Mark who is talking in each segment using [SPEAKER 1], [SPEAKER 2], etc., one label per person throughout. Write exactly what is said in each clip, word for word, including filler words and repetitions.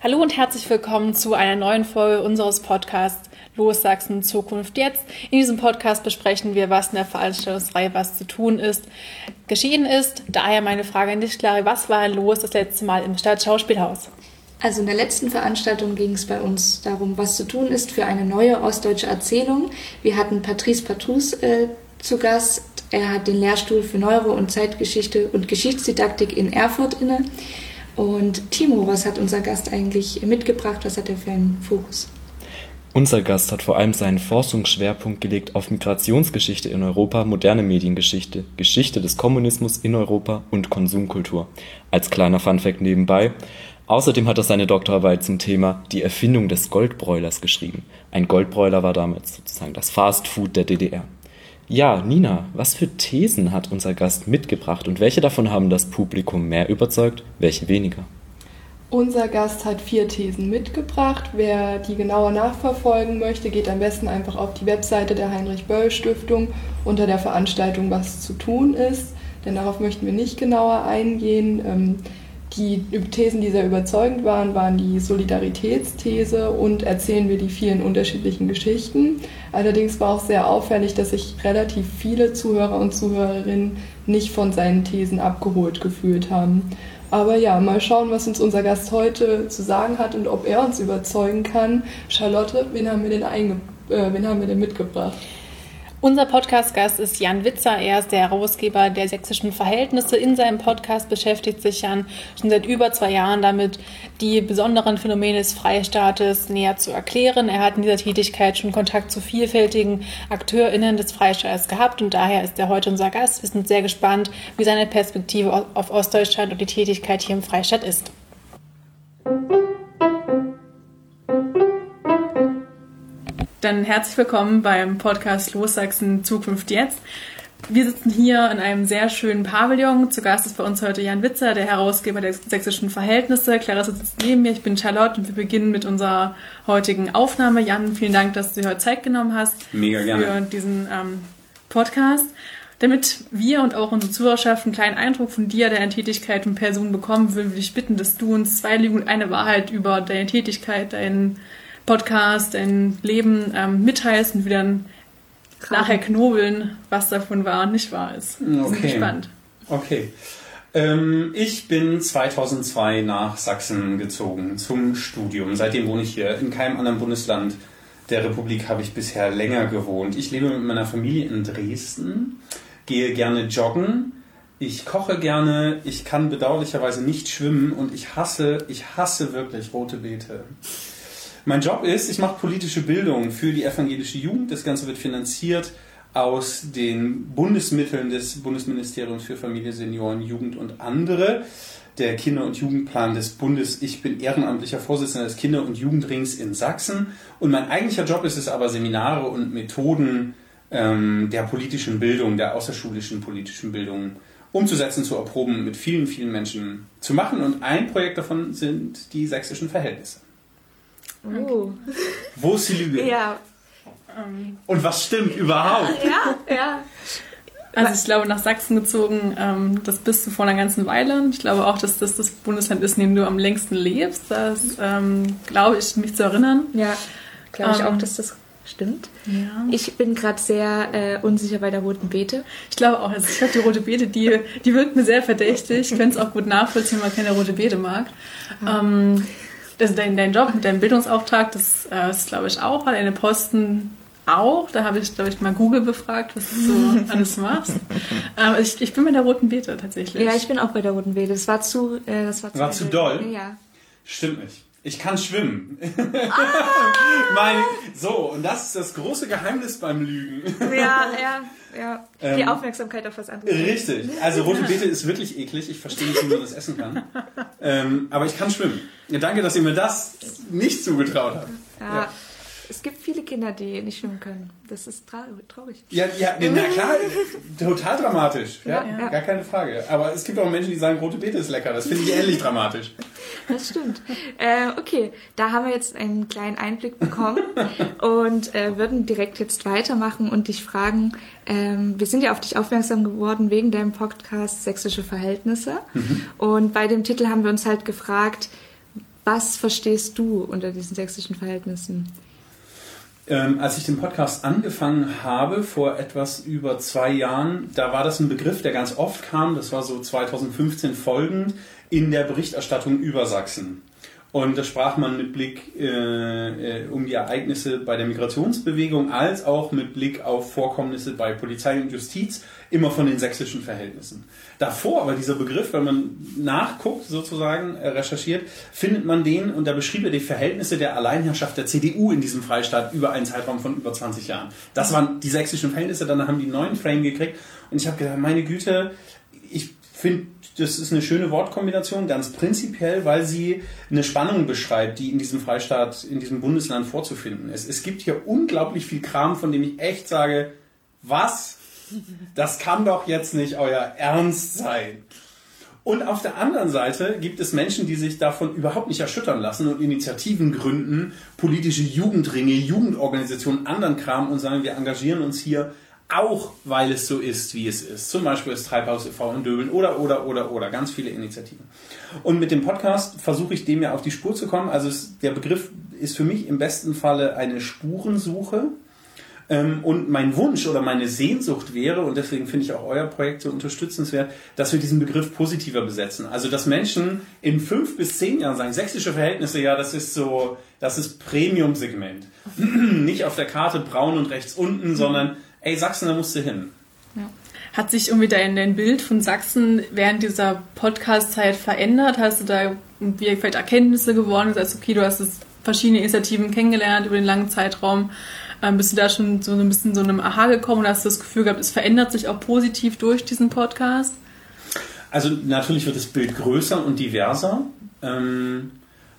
[SPEAKER 1] Hallo und herzlich willkommen zu einer neuen Folge unseres Podcasts Los Sachsen, Zukunft jetzt. In diesem Podcast besprechen wir, was in der Veranstaltungsreihe was zu tun ist, geschehen ist. Daher meine Frage an dich, Clary, was war los das letzte Mal im Stadtschauspielhaus?
[SPEAKER 2] Also in der letzten Veranstaltung ging es bei uns darum, was zu tun ist für eine neue ostdeutsche Erzählung. Wir hatten Patrice Patrus äh, zu Gast. Er hat den Lehrstuhl für Neuro- und Zeitgeschichte und Geschichtsdidaktik in Erfurt inne. Und Timo, was hat unser Gast eigentlich mitgebracht? Was hat er für einen Fokus?
[SPEAKER 3] Unser Gast hat vor allem seinen Forschungsschwerpunkt gelegt auf Migrationsgeschichte in Europa, moderne Mediengeschichte, Geschichte des Kommunismus in Europa und Konsumkultur. Als kleiner Funfact nebenbei. Außerdem hat er seine Doktorarbeit zum Thema die Erfindung des Goldbräulers geschrieben. Ein Goldbräuler war damals sozusagen das Fastfood der D D R. Ja, Nina, was für Thesen hat unser Gast mitgebracht und welche davon haben das Publikum mehr überzeugt, welche weniger?
[SPEAKER 4] Unser Gast hat vier Thesen mitgebracht. Wer die genauer nachverfolgen möchte, geht am besten einfach auf die Webseite der Heinrich-Böll-Stiftung unter der Veranstaltung Was zu tun ist, denn darauf möchten wir nicht genauer eingehen. Die Thesen, die sehr überzeugend waren, waren die Solidaritätsthese und erzählen wir die vielen unterschiedlichen Geschichten. Allerdings war auch sehr auffällig, dass sich relativ viele Zuhörer und Zuhörerinnen nicht von seinen Thesen abgeholt gefühlt haben. Aber ja, mal schauen, was uns unser Gast heute zu sagen hat und ob er uns überzeugen kann. Charlotte, wen haben wir denn, einge- äh, wen haben wir denn mitgebracht?
[SPEAKER 1] Unser Podcast-Gast ist Jan Witzer. Er ist der Herausgeber der Sächsischen Verhältnisse. In seinem Podcast beschäftigt sich Jan schon seit über zwei Jahren damit, die besonderen Phänomene des Freistaates näher zu erklären. Er hat in dieser Tätigkeit schon Kontakt zu vielfältigen AkteurInnen des Freistaates gehabt und daher ist er heute unser Gast. Wir sind sehr gespannt, wie seine Perspektive auf Ostdeutschland und die Tätigkeit hier im Freistaat ist. Dann herzlich willkommen beim Podcast Los Sachsen, Zukunft jetzt. Wir sitzen hier in einem sehr schönen Pavillon. Zu Gast ist bei uns heute Jan Witzer, der Herausgeber der Sächsischen Verhältnisse. Clarissa sitzt neben mir, ich bin Charlotte und wir beginnen mit unserer heutigen Aufnahme. Jan, vielen Dank, dass du dir heute Zeit genommen hast.
[SPEAKER 5] Mega gerne.
[SPEAKER 1] Für diesen ähm, Podcast. Damit wir und auch unsere Zuhörerschaft einen kleinen Eindruck von dir, deiner Tätigkeit und Person bekommen, würden wir dich bitten, dass du uns zwei Lügen und eine Wahrheit über deine Tätigkeit, deinen Podcast, dein Leben ähm, mitteilst und wir dann nachher knobeln, was davon wahr und nicht wahr ist. Wir
[SPEAKER 5] okay.
[SPEAKER 1] sind gespannt.
[SPEAKER 5] Okay. Ähm, ich bin zweitausendzwei nach Sachsen gezogen zum Studium. Seitdem wohne ich hier. In keinem anderen Bundesland der Republik habe ich bisher länger gewohnt. Ich lebe mit meiner Familie in Dresden, gehe gerne joggen, ich koche gerne, ich kann bedauerlicherweise nicht schwimmen und ich hasse, ich hasse wirklich rote Beete. Mein Job ist, ich mache politische Bildung für die evangelische Jugend. Das Ganze wird finanziert aus den Bundesmitteln des Bundesministeriums für Familie, Senioren, Jugend und andere. Der Kinder- und Jugendplan des Bundes. Ich bin ehrenamtlicher Vorsitzender des Kinder- und Jugendrings in Sachsen. Und mein eigentlicher Job ist es aber, Seminare und Methoden ähm, der politischen Bildung, der außerschulischen politischen Bildung umzusetzen, zu erproben, mit vielen, vielen Menschen zu machen. Und ein Projekt davon sind die sächsischen Verhältnisse.
[SPEAKER 2] Oh.
[SPEAKER 5] Wo ist die Lüge?
[SPEAKER 2] Ja.
[SPEAKER 5] Und was stimmt überhaupt?
[SPEAKER 2] Ja, ja.
[SPEAKER 1] Also ich glaube, nach Sachsen gezogen, ähm, das bist du vor einer ganzen Weile. Ich glaube auch, dass das das Bundesland ist, in dem du am längsten lebst. Das ähm, glaube ich, mich zu erinnern.
[SPEAKER 2] Ja, glaube ich
[SPEAKER 1] ähm,
[SPEAKER 2] auch, dass das stimmt.
[SPEAKER 1] Ja.
[SPEAKER 2] Ich bin gerade sehr äh, unsicher bei der roten Beete.
[SPEAKER 1] Ich glaube auch, also ich glaube, die rote Beete, die, die wirkt mir sehr verdächtig. Ich könnte es auch gut nachvollziehen, wenn man keine rote Beete mag. Ja. Ähm, Also dein, dein Job mit deinem Bildungsauftrag, das äh, ist, glaube ich, auch, deine Posten auch. Da habe ich, glaube ich, mal Google befragt, was du so alles machst. Ähm, ich, ich bin bei der roten Beete tatsächlich.
[SPEAKER 2] Ja, ich bin auch bei der roten Beete. Das war zu... Äh, das war zu,
[SPEAKER 5] war zu doll?
[SPEAKER 2] Ja.
[SPEAKER 5] Stimmt nicht. Ich kann schwimmen. Ah! Mein, so, und das ist das große Geheimnis beim Lügen.
[SPEAKER 2] Ja, ja, ja.
[SPEAKER 5] Ähm,
[SPEAKER 2] Die Aufmerksamkeit auf was anderes.
[SPEAKER 5] Richtig. Also rote Beete ist wirklich eklig. Ich verstehe nicht, wie man das essen kann. Ähm, aber ich kann schwimmen. Ja, danke, dass ihr mir das nicht zugetraut habt.
[SPEAKER 2] Ja.
[SPEAKER 5] Ja.
[SPEAKER 2] Es gibt viele Kinder, die nicht schwimmen können. Das ist tra- traurig.
[SPEAKER 5] Ja, ja, na klar, total dramatisch. Ja,
[SPEAKER 2] Ja.
[SPEAKER 5] gar keine Frage. Aber es gibt auch Menschen, die sagen, rote Beete ist lecker. Das finde ich ähnlich dramatisch.
[SPEAKER 2] Das stimmt. Äh, okay, da haben wir jetzt einen kleinen Einblick bekommen und äh, würden direkt jetzt weitermachen und dich fragen, ähm, wir sind ja auf dich aufmerksam geworden wegen deinem Podcast Sächsische Verhältnisse. Mhm. Und bei dem Titel haben wir uns halt gefragt, Was verstehst du unter diesen sächsischen Verhältnissen?
[SPEAKER 5] Ähm, als ich den Podcast angefangen habe, vor etwas über zwei Jahren, da war das ein Begriff, der ganz oft kam, das war so zweitausendfünfzehn folgend, in der Berichterstattung über Sachsen. Und da sprach man mit Blick äh, um die Ereignisse bei der Migrationsbewegung als auch mit Blick auf Vorkommnisse bei Polizei und Justiz immer von den sächsischen Verhältnissen. Davor aber dieser Begriff, wenn man nachguckt, sozusagen äh, recherchiert, findet man den, und da beschrieb er die Verhältnisse der Alleinherrschaft der C D U in diesem Freistaat über einen Zeitraum von über zwanzig Jahren. Das waren die sächsischen Verhältnisse, dann haben die einen neuen Frame gekriegt und ich habe gedacht, meine Güte, ich finde, das ist eine schöne Wortkombination, ganz prinzipiell, weil sie eine Spannung beschreibt, die in diesem Freistaat, in diesem Bundesland vorzufinden ist. Es gibt hier unglaublich viel Kram, von dem ich echt sage, was? Das kann doch jetzt nicht euer Ernst sein. Und auf der anderen Seite gibt es Menschen, die sich davon überhaupt nicht erschüttern lassen und Initiativen gründen, politische Jugendringe, Jugendorganisationen, anderen Kram und sagen, wir engagieren uns hier auch, weil es so ist, wie es ist. Zum Beispiel das Treibhaus e V in Döbeln oder, oder, oder, oder. Ganz viele Initiativen. Und mit dem Podcast versuche ich dem ja auf die Spur zu kommen. Also es, der Begriff ist für mich im besten Falle eine Spurensuche. Ähm, und mein Wunsch oder meine Sehnsucht wäre, und deswegen finde ich auch euer Projekt so unterstützenswert, dass wir diesen Begriff positiver besetzen. Also dass Menschen in fünf bis zehn Jahren sagen, sächsische Verhältnisse, ja, das ist so, das ist Premium-Segment. Nicht auf der Karte braun und rechts unten, sondern ey, Sachsen, da musst du hin.
[SPEAKER 1] Ja. Hat sich irgendwie dein, dein Bild von Sachsen während dieser Podcast-Zeit verändert? Hast du da irgendwie vielleicht Erkenntnisse gewonnen? Du sagst, okay, du hast es verschiedene Initiativen kennengelernt über den langen Zeitraum. Ähm, bist du da schon so ein bisschen so einem Aha gekommen und hast du das Gefühl gehabt, es verändert sich auch positiv durch diesen Podcast?
[SPEAKER 5] Also natürlich wird das Bild größer und diverser. Ähm,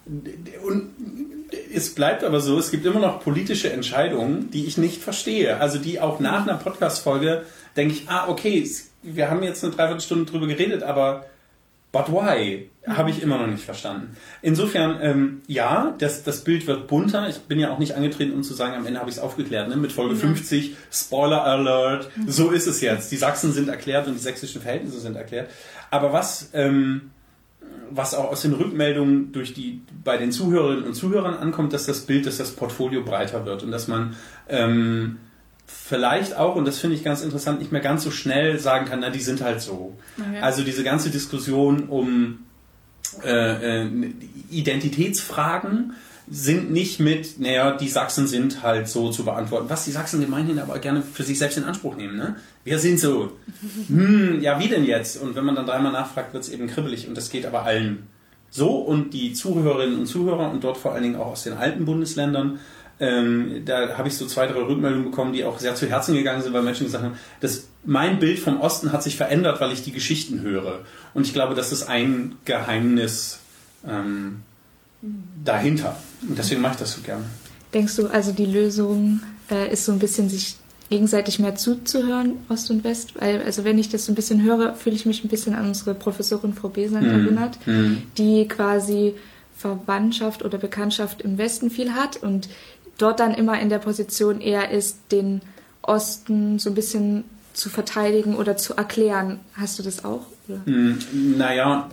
[SPEAKER 5] und es bleibt aber so, es gibt immer noch politische Entscheidungen, die ich nicht verstehe. Also die auch nach einer Podcast-Folge denke ich, ah, okay, wir haben jetzt eine Dreiviertelstunde drüber geredet, aber but why? Habe ich immer noch nicht verstanden. Insofern, ähm, ja, das, das Bild wird bunter. Ich bin ja auch nicht angetreten, um zu sagen, am Ende habe ich es aufgeklärt. Ne? Mit Folge ja. fünfzig, Spoiler Alert, so ist es jetzt. Die Sachsen sind erklärt und die sächsischen Verhältnisse sind erklärt. Aber was... Ähm, was auch aus den Rückmeldungen durch die, bei den Zuhörerinnen und Zuhörern ankommt, dass das Bild, dass das Portfolio breiter wird und dass man ähm, vielleicht auch, und das finde ich ganz interessant, nicht mehr ganz so schnell sagen kann, na, die sind halt so. Okay. Also diese ganze Diskussion um äh, äh, Identitätsfragen sind nicht mit, naja, die Sachsen sind halt so zu beantworten. Was die Sachsen gemeinhin aber gerne für sich selbst in Anspruch nehmen, ne? Wir sind so. Hm, ja, wie denn jetzt? Und wenn man dann dreimal nachfragt, wird es eben kribbelig. Und das geht aber allen so. Und die Zuhörerinnen und Zuhörer und dort vor allen Dingen auch aus den alten Bundesländern, ähm, da habe ich so zwei, drei Rückmeldungen bekommen, die auch sehr zu Herzen gegangen sind, weil Menschen gesagt haben, dass mein Bild vom Osten hat sich verändert, weil ich die Geschichten höre. Und ich glaube, das ist ein Geheimnis ähm, dahinter. Und deswegen mache ich das so gerne.
[SPEAKER 2] Denkst du, also die Lösung äh, ist so ein bisschen, sich gegenseitig mehr zuzuhören, Ost und West? Weil, also wenn ich das so ein bisschen höre, fühle ich mich ein bisschen an unsere Professorin Frau Besant mm. erinnert, mm. die quasi Verwandtschaft oder Bekanntschaft im Westen viel hat und dort dann immer in der Position eher ist, den Osten so ein bisschen zu verteidigen oder zu erklären. Hast du das auch? Oder?
[SPEAKER 5] Mm, naja,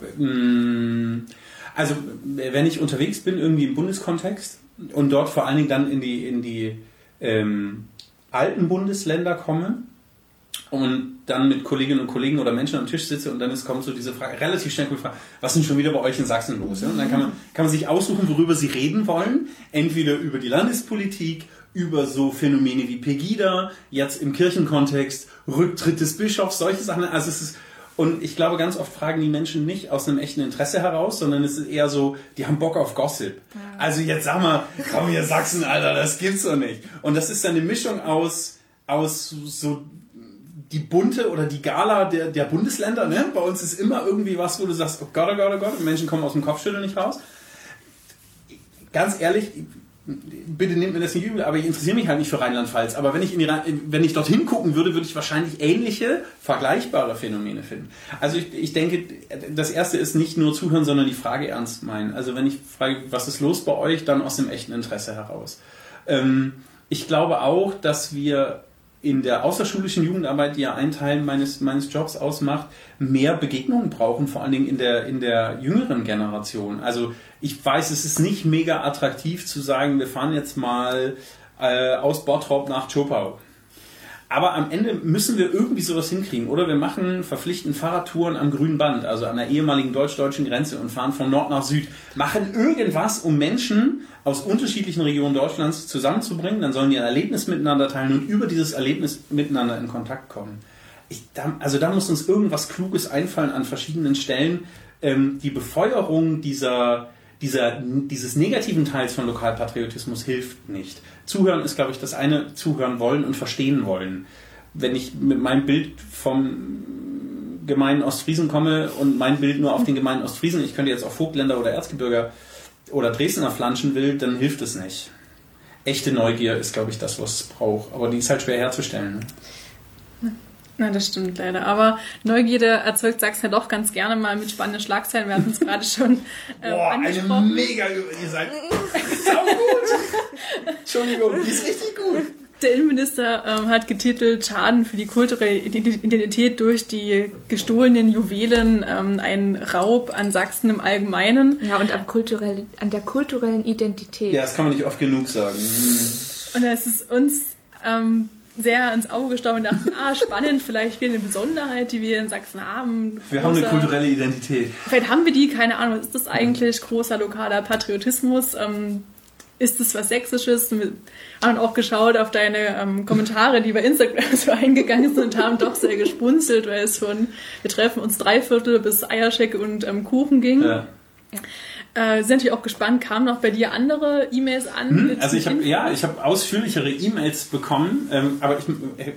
[SPEAKER 5] mm, also wenn ich unterwegs bin, irgendwie im Bundeskontext und dort vor allen Dingen dann in die, in die ähm, alten Bundesländer komme und dann mit Kolleginnen und Kollegen oder Menschen am Tisch sitze und dann ist, kommt so diese Frage, relativ schnell kommt die Frage, was ist denn schon wieder bei euch in Sachsen los? Ja? Und dann kann man, kann man sich aussuchen, worüber sie reden wollen. Entweder über die Landespolitik, über so Phänomene wie Pegida, jetzt im Kirchenkontext, Rücktritt des Bischofs, solche Sachen. Also es ist, und ich glaube, ganz oft fragen die Menschen nicht aus einem echten Interesse heraus, sondern es ist eher so, die haben Bock auf Gossip. Ja. Also jetzt sag mal, komm hier Sachsen, Alter, das gibt's doch nicht. Und das ist dann eine Mischung aus, aus so die Bunte oder die Gala der, der Bundesländer. Ne? Bei uns ist immer irgendwie was, wo du sagst, oh Gott, oh Gott, oh Gott, und Menschen kommen aus dem Kopfschütteln nicht raus. Ganz ehrlich, bitte nehmt mir das nicht übel, aber ich interessiere mich halt nicht für Rheinland-Pfalz. Aber wenn ich, in die, wenn ich dorthin gucken würde, würde ich wahrscheinlich ähnliche, vergleichbare Phänomene finden. Also ich, ich denke, das Erste ist nicht nur zuhören, sondern die Frage ernst meinen. Also wenn ich frage, was ist los bei euch, dann aus dem echten Interesse heraus. Ähm, ich glaube auch, dass wir in der außerschulischen Jugendarbeit, die ja einen Teil meines, meines Jobs ausmacht, mehr Begegnungen brauchen, vor allen Dingen in der, in der jüngeren Generation. Also ich weiß, es ist nicht mega attraktiv zu sagen, wir fahren jetzt mal äh, aus Bottrop nach Zschopau. Aber am Ende müssen wir irgendwie sowas hinkriegen. Oder wir machen verpflichtend Fahrradtouren am Grünen Band, also an der ehemaligen deutsch-deutschen Grenze und fahren von Nord nach Süd. Machen irgendwas, um Menschen aus unterschiedlichen Regionen Deutschlands zusammenzubringen. Dann sollen die ein Erlebnis miteinander teilen und über dieses Erlebnis miteinander in Kontakt kommen. Ich, da, also da muss uns irgendwas Kluges einfallen an verschiedenen Stellen. Ähm, die Befeuerung dieser... Dieser, dieses negativen Teils von Lokalpatriotismus hilft nicht. Zuhören ist, glaube ich, das eine, zuhören wollen und verstehen wollen. Wenn ich mit meinem Bild vom gemeinen Ostfriesen komme und mein Bild nur auf den gemeinen Ostfriesen, ich könnte jetzt auf Vogtländer oder Erzgebirger oder Dresdner flanschen will, dann hilft es nicht. Echte Neugier ist, glaube ich, das, was es braucht. Aber die ist halt schwer herzustellen.
[SPEAKER 1] Ne? Na, das stimmt leider. Aber Neugierde erzeugt Sachsen ja doch ganz gerne mal mit spannenden Schlagzeilen. Wir hatten es gerade schon äh,
[SPEAKER 5] Boah,
[SPEAKER 1] angesprochen.
[SPEAKER 5] eine mega... Ihr seid sau gut. Entschuldigung, die ist richtig gut.
[SPEAKER 1] Der Innenminister ähm, hat getitelt, Schaden für die kulturelle Identität durch die gestohlenen Juwelen, ähm, ein Raub an Sachsen im Allgemeinen.
[SPEAKER 2] Ja, und am kulturell, an der kulturellen Identität.
[SPEAKER 5] Ja, das kann man nicht oft genug sagen.
[SPEAKER 1] Und es ist uns... Ähm, sehr ins Auge gestochen und dachten, ah, spannend, vielleicht wieder eine Besonderheit, die wir in Sachsen haben.
[SPEAKER 5] Wir haben eine kulturelle Identität.
[SPEAKER 1] Vielleicht haben wir die, keine Ahnung, was ist das eigentlich? Großer lokaler Patriotismus? Ähm, ist das was Sächsisches? Wir haben auch geschaut auf deine ähm, Kommentare, die bei Instagram so eingegangen sind und haben doch sehr gespunzelt, weil es von wir treffen uns Dreiviertel bis Eierschecke und ähm, Kuchen ging. Ja. Ja. Äh, sind natürlich auch gespannt, kamen noch bei dir andere E-Mails an?
[SPEAKER 5] Hm, also ich habe ja, ich habe ausführlichere E-Mails bekommen, ähm, aber ich, äh,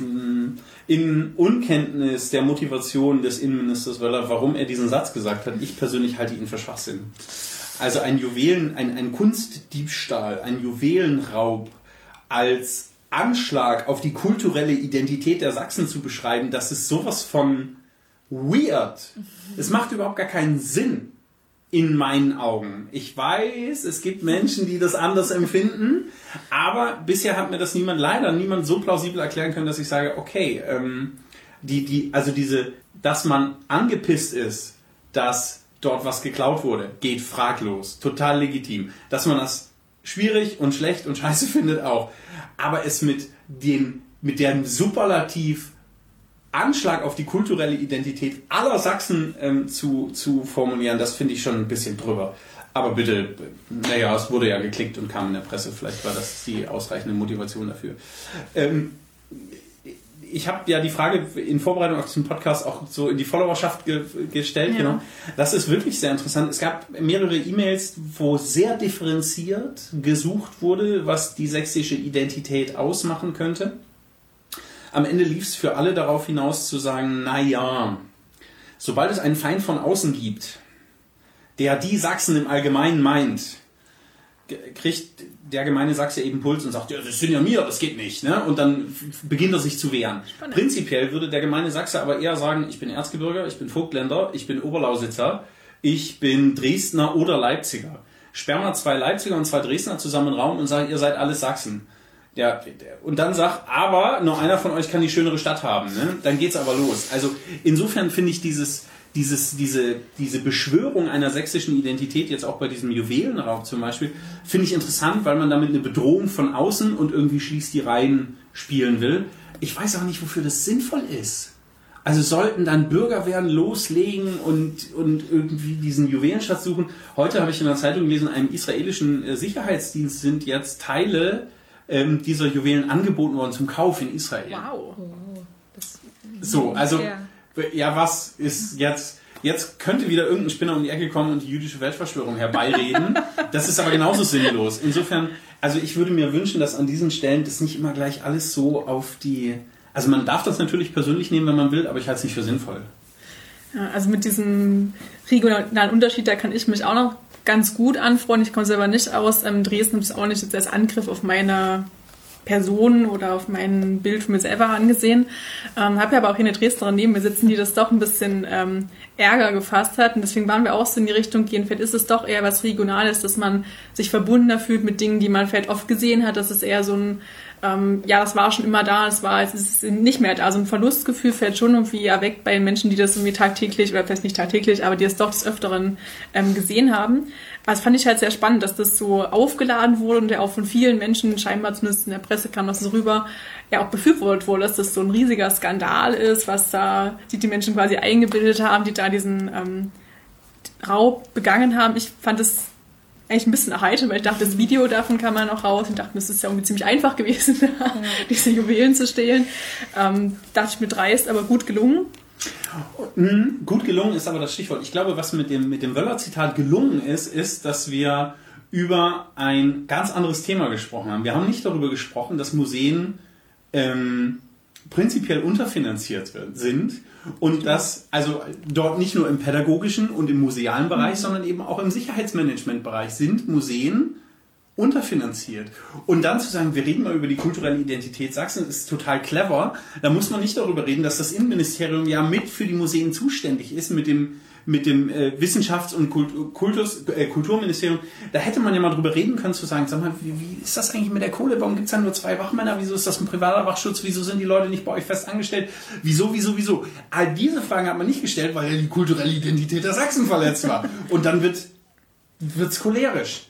[SPEAKER 5] in Unkenntnis der Motivation des Innenministers Wöller, warum er diesen Satz gesagt hat, ich persönlich halte ihn für Schwachsinn. Also ein Juwelen, ein, ein Kunstdiebstahl, ein Juwelenraub als Anschlag auf die kulturelle Identität der Sachsen zu beschreiben, das ist sowas von weird. Es macht überhaupt gar keinen Sinn. In meinen Augen. Ich weiß, es gibt Menschen, die das anders empfinden, aber bisher hat mir das niemand, leider niemand so plausibel erklären können, dass ich sage, okay, ähm, die, die, also diese, dass man angepisst ist, dass dort was geklaut wurde, geht fraglos, total legitim. Dass man das schwierig und schlecht und scheiße findet auch, aber es mit dem, mit dem Superlativ Anschlag auf die kulturelle Identität aller Sachsen ähm, zu, zu formulieren, das finde ich schon ein bisschen drüber. Aber bitte, naja, es wurde ja geklickt und kam in der Presse, vielleicht war das die ausreichende Motivation dafür. Ähm, ich habe ja die Frage in Vorbereitung auf diesen Podcast auch so in die Followerschaft ge- gestellt. Ja. Genau. Das ist wirklich sehr interessant. Es gab mehrere E-Mails, wo sehr differenziert gesucht wurde, was die sächsische Identität ausmachen könnte. Am Ende lief es für alle darauf hinaus zu sagen, naja, sobald es einen Feind von außen gibt, der die Sachsen im Allgemeinen meint, kriegt der gemeine Sachse eben Puls und sagt, ja, das sind ja mir, das geht nicht. Ne? Und dann beginnt er sich zu wehren. Spannend. Prinzipiell würde der gemeine Sachse aber eher sagen, ich bin Erzgebirger, ich bin Vogtländer, ich bin Oberlausitzer, ich bin Dresdner oder Leipziger. Sperr mal zwei Leipziger und zwei Dresdner zusammen in den Raum und sag, ihr seid alles Sachsen. Ja, und dann sagt, aber nur einer von euch kann die schönere Stadt haben. Ne? Dann geht's aber los. Also insofern finde ich dieses, dieses, diese, diese Beschwörung einer sächsischen Identität, jetzt auch bei diesem Juwelenraub zum Beispiel, finde ich interessant, weil man damit eine Bedrohung von außen und irgendwie schließt die Reihen spielen will. Ich weiß auch nicht, wofür das sinnvoll ist. Also sollten dann Bürgerwehren loslegen und, und irgendwie diesen Juwelenschatz suchen. Heute habe ich in der Zeitung gelesen, einem israelischen Sicherheitsdienst sind jetzt Teile dieser Juwelen angeboten worden zum Kauf in Israel.
[SPEAKER 1] Wow.
[SPEAKER 2] Das,
[SPEAKER 5] so, also, ja. ja, was ist jetzt, jetzt könnte wieder irgendein Spinner um die Ecke kommen und die jüdische Weltverschwörung herbeireden. Das ist aber genauso sinnlos. Insofern, also ich würde mir wünschen, dass an diesen Stellen das nicht immer gleich alles so auf die, also man darf das natürlich persönlich nehmen, wenn man will, aber ich halte es nicht für sinnvoll.
[SPEAKER 1] Ja, also mit diesem regionalen Unterschied, da kann ich mich auch noch ganz gut anfreunden. Ich komme selber nicht aus ähm, Dresden, habe es auch nicht jetzt als Angriff auf meine Person oder auf mein Bild von mir selber angesehen. Ähm, habe ja aber auch hier eine Dresdnerin neben mir sitzen, die das doch ein bisschen ähm, Ärger gefasst hat. Und deswegen waren wir auch so in die Richtung gehen. Vielleicht ist es doch eher was Regionales, dass man sich verbundener fühlt mit Dingen, die man vielleicht oft gesehen hat, dass es eher so ein ähm, ja, das war schon immer da, es war, es ist nicht mehr da. So ein Verlustgefühl fällt schon irgendwie ja weg bei den Menschen, die das irgendwie tagtäglich, oder vielleicht nicht tagtäglich, aber die es doch des Öfteren ähm, gesehen haben. Aber das fand ich halt sehr spannend, dass das so aufgeladen wurde und ja auch von vielen Menschen, scheinbar zumindest in der Presse kam das so rüber, ja auch befürwortet wurde, dass das so ein riesiger Skandal ist, was da die, die Menschen quasi eingebildet haben, die da diesen ähm, Raub begangen haben. Ich fand das eigentlich ein bisschen erheiternd, weil ich dachte, das Video davon kann man auch raus. Ich dachte, das ist ja irgendwie ziemlich einfach gewesen, ja. diese Juwelen zu stehlen. Ähm, dachte ich mir dreist, aber gut gelungen.
[SPEAKER 5] Mhm, gut gelungen ist aber das Stichwort. Ich glaube, was mit dem, mit dem Wöller-Zitat gelungen ist, ist, dass wir über ein ganz anderes Thema gesprochen haben. Wir haben nicht darüber gesprochen, dass Museen ähm, prinzipiell unterfinanziert sind und dass also dort nicht nur im pädagogischen und im musealen Bereich, mhm. sondern eben auch im Sicherheitsmanagementbereich sind Museen unterfinanziert. Und dann zu sagen, wir reden mal über die kulturelle Identität Sachsen, ist total clever. Da muss man nicht darüber reden, dass das Innenministerium ja mit für die Museen zuständig ist, mit dem mit dem äh, Wissenschafts- und Kult- Kultus, äh, Kulturministerium. Da hätte man ja mal drüber reden können, zu sagen, sag mal, wie, wie ist das eigentlich mit der Kohle? Warum gibt es da nur zwei Wachmänner? Wieso ist das ein privater Wachschutz? Wieso sind die Leute nicht bei euch fest angestellt? Wieso, wieso, wieso? All diese Fragen hat man nicht gestellt, weil ja die kulturelle Identität der Sachsen verletzt war. Und dann wird wird's cholerisch.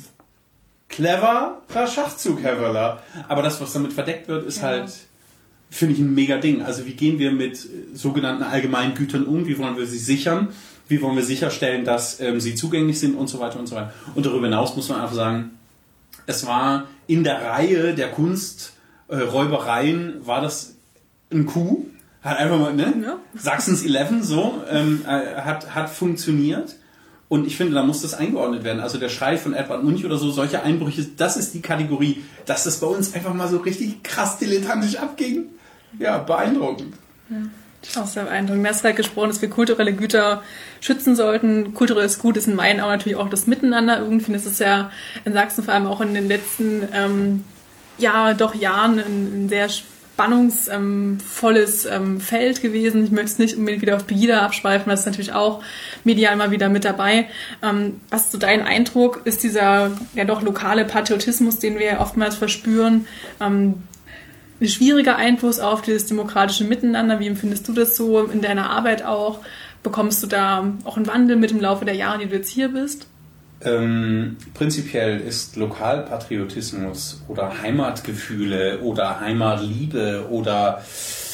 [SPEAKER 5] Cleverer Schachzug, Herr Wöller. Aber das, was damit verdeckt wird, ist ja. halt, finde ich, ein mega Ding. Also wie gehen wir mit sogenannten allgemeinen Gütern um? Wie wollen wir sie sichern? Wie wollen wir sicherstellen, dass ähm, sie zugänglich sind und so weiter und so weiter. Und darüber hinaus muss man einfach sagen, es war in der Reihe der Kunsträubereien, äh, war das ein Coup. Hat einfach mal, ne? Ja. Sachsen's Eleven, so, ähm, äh, hat, hat funktioniert. Und ich finde, da muss das eingeordnet werden. Also der Schrei von Edward Munch oder so, solche Einbrüche, das ist die Kategorie, dass das bei uns einfach mal so richtig krass dilettantisch abging. Ja, beeindruckend.
[SPEAKER 1] Ja. Auch sehr beeindruckend. Du hast halt gesprochen, dass wir kulturelle Güter schützen sollten. Kulturelles Gut ist in meinen Augen natürlich auch das Miteinander. Irgendwie ist es ja in Sachsen vor allem auch in den letzten ähm, ja, doch Jahren ein, ein sehr spannungsvolles ähm, Feld gewesen. Ich möchte es nicht unbedingt wieder auf Pegida abschweifen, das ist natürlich auch medial immer wieder mit dabei. Ähm, was ist so dein Eindruck? Ist dieser ja doch lokale Patriotismus, den wir oftmals verspüren, ähm, ein schwieriger Einfluss auf dieses demokratische Miteinander? Wie empfindest du das so in deiner Arbeit auch? Bekommst du da auch einen Wandel mit im Laufe der Jahre, die du jetzt hier bist?
[SPEAKER 5] Ähm, prinzipiell ist Lokalpatriotismus oder Heimatgefühle oder Heimatliebe oder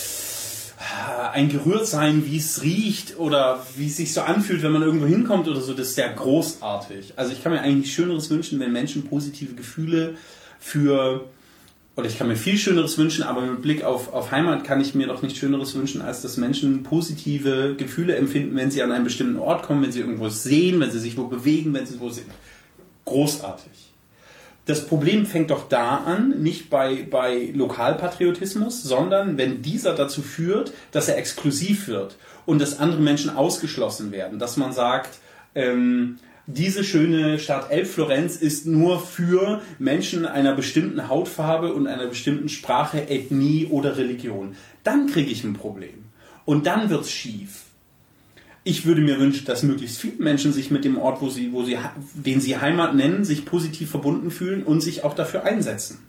[SPEAKER 5] ein Gerührtsein, wie es riecht oder wie es sich so anfühlt, wenn man irgendwo hinkommt oder so, das ist sehr großartig. Also ich kann mir eigentlich nichts Schöneres wünschen, wenn Menschen positive Gefühle für, oder ich kann mir viel Schöneres wünschen, aber mit Blick auf, auf Heimat kann ich mir doch nichts Schöneres wünschen, als dass Menschen positive Gefühle empfinden, wenn sie an einen bestimmten Ort kommen, wenn sie irgendwo sehen, wenn sie sich wo bewegen, wenn sie wo sind. Großartig. Das Problem fängt doch da an, nicht bei, bei Lokalpatriotismus, sondern wenn dieser dazu führt, dass er exklusiv wird und dass andere Menschen ausgeschlossen werden. Dass man sagt, ähm, diese schöne Stadt Elbflorenz ist nur für Menschen einer bestimmten Hautfarbe und einer bestimmten Sprache, Ethnie oder Religion. Dann kriege ich ein Problem. Und dann wird's schief. Ich würde mir wünschen, dass möglichst viele Menschen sich mit dem Ort, wo sie, wo sie, den sie Heimat nennen, sich positiv verbunden fühlen und sich auch dafür einsetzen.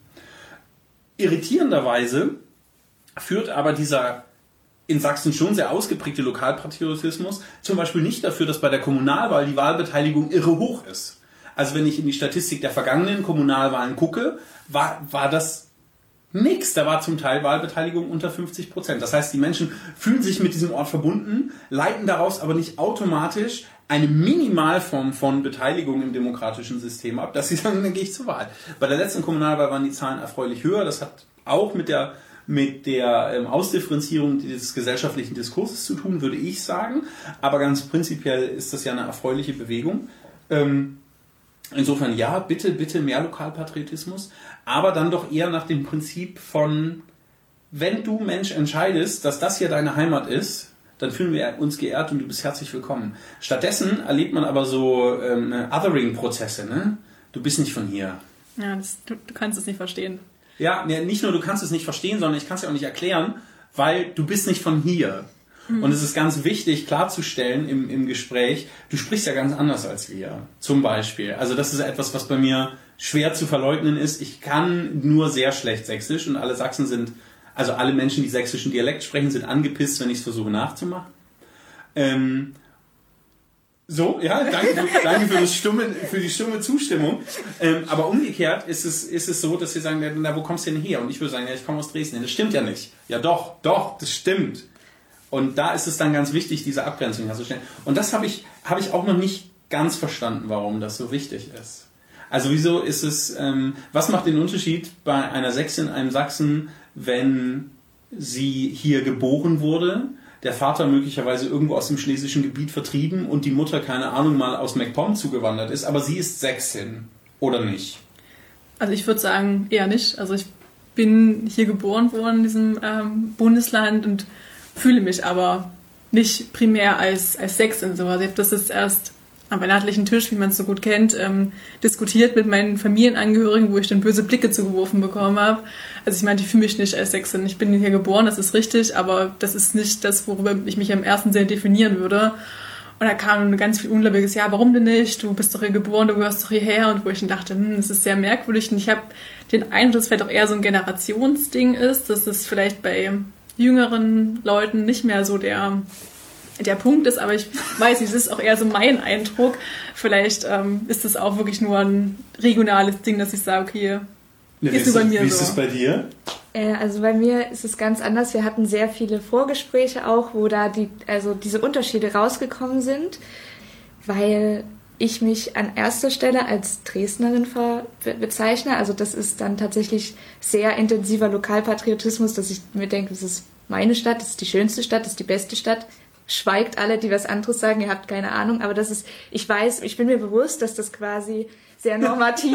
[SPEAKER 5] Irritierenderweise führt aber dieser in Sachsen schon sehr ausgeprägte Lokalpatriotismus zum Beispiel nicht dafür, dass bei der Kommunalwahl die Wahlbeteiligung irre hoch ist. Also wenn ich in die Statistik der vergangenen Kommunalwahlen gucke, war, war das nix. Da war zum Teil Wahlbeteiligung unter fünfzig Prozent. Das heißt, die Menschen fühlen sich mit diesem Ort verbunden, leiten daraus aber nicht automatisch eine Minimalform von Beteiligung im demokratischen System ab, dass sie sagen, dann gehe ich zur Wahl. Bei der letzten Kommunalwahl waren die Zahlen erfreulich höher. Das hat auch mit der mit der ähm, Ausdifferenzierung des gesellschaftlichen Diskurses zu tun, würde ich sagen. Aber ganz prinzipiell ist das ja eine erfreuliche Bewegung. Ähm, insofern ja, bitte, bitte mehr Lokalpatriotismus, aber dann doch eher nach dem Prinzip von, wenn du Mensch entscheidest, dass das hier deine Heimat ist, dann fühlen wir uns geehrt und du bist herzlich willkommen. Stattdessen erlebt man aber so ähm, Othering-Prozesse, ne? Du bist nicht von hier.
[SPEAKER 1] Ja, das, du, du kannst es nicht verstehen.
[SPEAKER 5] Ja, nicht nur du kannst es nicht verstehen, sondern ich kann es ja auch nicht erklären, weil du bist nicht von hier. Mhm. Und es ist ganz wichtig klarzustellen im, im Gespräch, du sprichst ja ganz anders als wir, zum Beispiel. Also das ist etwas, was bei mir schwer zu verleugnen ist. Ich kann nur sehr schlecht Sächsisch und alle Sachsen sind, also alle Menschen, die sächsischen Dialekt sprechen, sind angepisst, wenn ich es versuche nachzumachen. Ähm, So, ja, danke, danke für, das stumme, für die stumme Zustimmung. Ähm, aber umgekehrt ist es, ist es so, dass sie sagen, na, wo kommst du denn her? Und ich würde sagen, ja, ich komme aus Dresden. Das stimmt ja nicht. Ja doch, doch, das stimmt. Und da ist es dann ganz wichtig, diese Abgrenzung herzustellen. Und das habe ich, habe ich auch noch nicht ganz verstanden, warum das so wichtig ist. Also wieso ist es, ähm, was macht den Unterschied bei einer Sächsin, einem Sachsen, wenn sie hier geboren wurde, der Vater möglicherweise irgendwo aus dem schlesischen Gebiet vertrieben und die Mutter, keine Ahnung, mal aus MacPom zugewandert ist, aber sie ist Sächsin, oder nicht?
[SPEAKER 1] Also ich würde sagen, eher nicht. Also ich bin hier geboren worden in diesem ähm, Bundesland und fühle mich aber nicht primär als, als Sächsin. So. Also ich habe das jetzt erst am weihnachtlichen Tisch, wie man es so gut kennt, ähm, diskutiert mit meinen Familienangehörigen, wo ich dann böse Blicke zugeworfen bekommen habe. Also ich meine, ich fühle mich nicht als Sächsin. Ich bin hier geboren, das ist richtig, aber das ist nicht das, worüber ich mich im ersten Sinne definieren würde. Und da kam ganz viel ungläubiges, ja, warum denn nicht? Du bist doch hier geboren, du gehörst doch hierher. Und wo ich dann dachte, hm, das ist sehr merkwürdig. Und ich habe den Eindruck, dass es vielleicht auch eher so ein Generationsding ist, dass es vielleicht bei jüngeren Leuten nicht mehr so der... der Punkt ist, aber ich weiß nicht, das ist auch eher so mein Eindruck. Vielleicht ähm, ist das auch wirklich nur ein regionales Ding, dass ich sage, okay,
[SPEAKER 5] ja, ist nur bei mir so. Wie ist es bei dir?
[SPEAKER 2] Äh, also bei mir ist es ganz anders. Wir hatten sehr viele Vorgespräche auch, wo da die, also diese Unterschiede rausgekommen sind, weil ich mich an erster Stelle als Dresdnerin ver- bezeichne. Also das ist dann tatsächlich sehr intensiver Lokalpatriotismus, dass ich mir denke, das ist meine Stadt, das ist die schönste Stadt, das ist die beste Stadt. Schweigt alle, die was anderes sagen, ihr habt keine Ahnung, aber das ist, ich weiß, ich bin mir bewusst, dass das quasi sehr normativ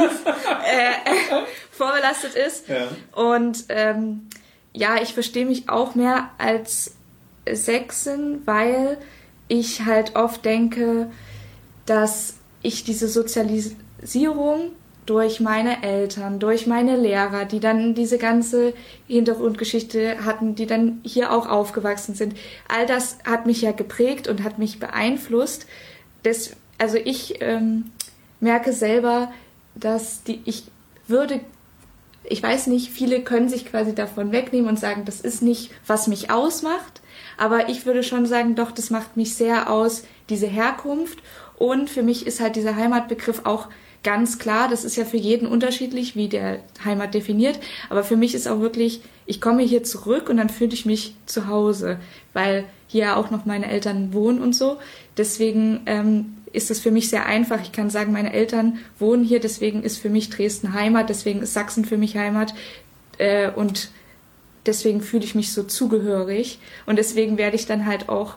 [SPEAKER 2] äh, äh, vorbelastet ist. Ja. Und ähm, ja, ich verstehe mich auch mehr als Sächsin, weil ich halt oft denke, dass ich diese Sozialisierung durch meine Eltern, durch meine Lehrer, die dann diese ganze Hintergrundgeschichte hatten, die dann hier auch aufgewachsen sind. All das hat mich ja geprägt und hat mich beeinflusst. Das, also ich ähm, merke selber, dass die, ich würde, ich weiß nicht, viele können sich quasi davon wegnehmen und sagen, das ist nicht, was mich ausmacht. Aber ich würde schon sagen, doch, das macht mich sehr aus, diese Herkunft. Und für mich ist halt dieser Heimatbegriff auch ganz klar, das ist ja für jeden unterschiedlich, wie der Heimat definiert, aber für mich ist auch wirklich, ich komme hier zurück und dann fühle ich mich zu Hause, weil hier auch noch meine Eltern wohnen und so. Deswegen ähm, ist es für mich sehr einfach. Ich kann sagen, meine Eltern wohnen hier, deswegen ist für mich Dresden Heimat, deswegen ist Sachsen für mich Heimat äh, und deswegen fühle ich mich so zugehörig und deswegen werde ich dann halt auch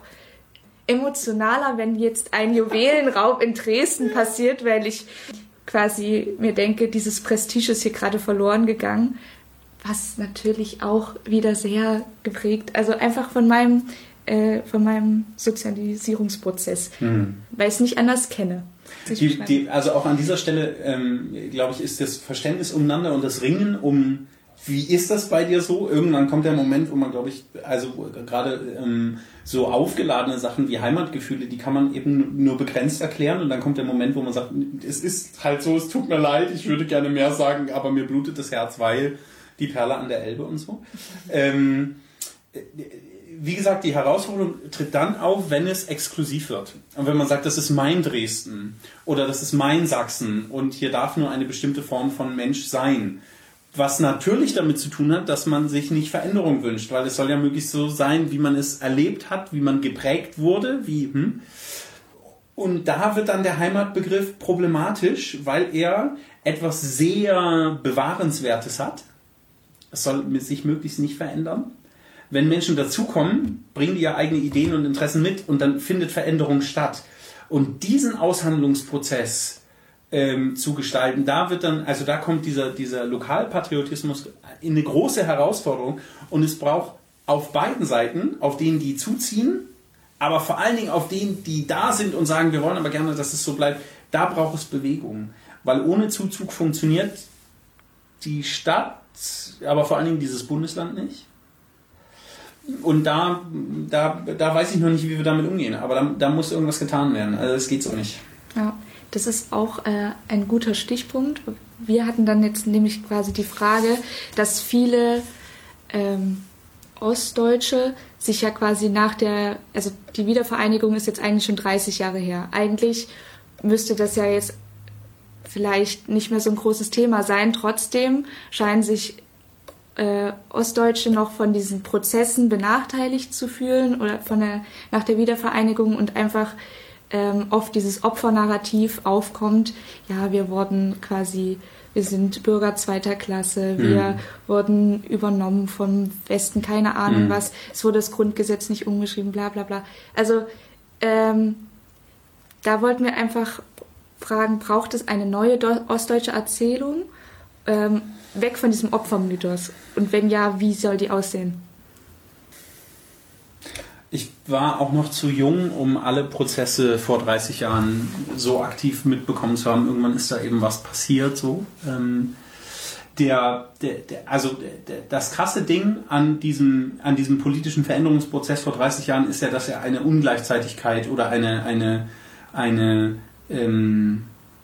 [SPEAKER 2] emotionaler, wenn jetzt ein Juwelenraub in Dresden passiert, weil ich quasi mir denke, dieses Prestige ist hier gerade verloren gegangen, was natürlich auch wieder sehr geprägt, also einfach von meinem, äh, von meinem Sozialisierungsprozess, mhm. weil ich es nicht anders kenne.
[SPEAKER 5] Die, die, also auch an dieser Stelle, ähm, glaube ich, ist das Verständnis umeinander und das Ringen um, wie ist das bei dir so? Irgendwann kommt der Moment, wo man, glaube ich, also gerade ähm, so aufgeladene Sachen wie Heimatgefühle, die kann man eben nur begrenzt erklären und dann kommt der Moment, wo man sagt, es ist halt so, es tut mir leid, ich würde gerne mehr sagen, aber mir blutet das Herz, weil die Perle an der Elbe und so. Ähm, wie gesagt, die Herausforderung tritt dann auf, wenn es exklusiv wird. Und wenn man sagt, das ist mein Dresden oder das ist mein Sachsen und hier darf nur eine bestimmte Form von Mensch sein. Was natürlich damit zu tun hat, dass man sich nicht Veränderung wünscht, weil es soll ja möglichst so sein, wie man es erlebt hat, wie man geprägt wurde, wie, hm. Und da wird dann der Heimatbegriff problematisch, weil er etwas sehr Bewahrenswertes hat. Es soll sich möglichst nicht verändern. Wenn Menschen dazukommen, bringen die ja eigene Ideen und Interessen mit und dann findet Veränderung statt. Und diesen Aushandlungsprozess Ähm, zu gestalten. Da wird dann, also da kommt dieser, dieser Lokalpatriotismus in eine große Herausforderung und es braucht auf beiden Seiten, auf denen die zuziehen, aber vor allen Dingen auf denen, die da sind und sagen, wir wollen aber gerne, dass es so bleibt, da braucht es Bewegung. Weil ohne Zuzug funktioniert die Stadt, aber vor allen Dingen dieses Bundesland nicht. Und da, da, da weiß ich noch nicht, wie wir damit umgehen. Aber da, da muss irgendwas getan werden. Also das geht so nicht.
[SPEAKER 2] Ja, das ist auch äh, ein guter Stichpunkt. Wir hatten dann jetzt nämlich quasi die Frage, dass viele ähm, Ostdeutsche sich ja quasi nach der, also die Wiedervereinigung ist jetzt eigentlich schon dreißig Jahre her. Eigentlich müsste das ja jetzt vielleicht nicht mehr so ein großes Thema sein. Trotzdem scheinen sich äh, Ostdeutsche noch von diesen Prozessen benachteiligt zu fühlen oder von der, nach der Wiedervereinigung und einfach ähm, oft dieses Opfernarrativ aufkommt. Ja, wir wurden quasi, wir sind Bürger zweiter Klasse, wir mhm. wurden übernommen vom Westen, keine Ahnung mhm. was, es wurde das Grundgesetz nicht umgeschrieben, bla bla bla. Also ähm, da wollten wir einfach fragen, braucht es eine neue Do- ostdeutsche Erzählung, ähm, weg von diesem Opfermythos? Und wenn ja, wie soll die aussehen?
[SPEAKER 5] Ich war auch noch zu jung, um alle Prozesse vor dreißig Jahren so aktiv mitbekommen zu haben. Irgendwann ist da eben was passiert. So. Ähm, der, der, der, also der, das krasse Ding an diesem, an diesem politischen Veränderungsprozess vor dreißig Jahren ist ja, dass er eine Ungleichzeitigkeit oder eine, eine, eine ähm,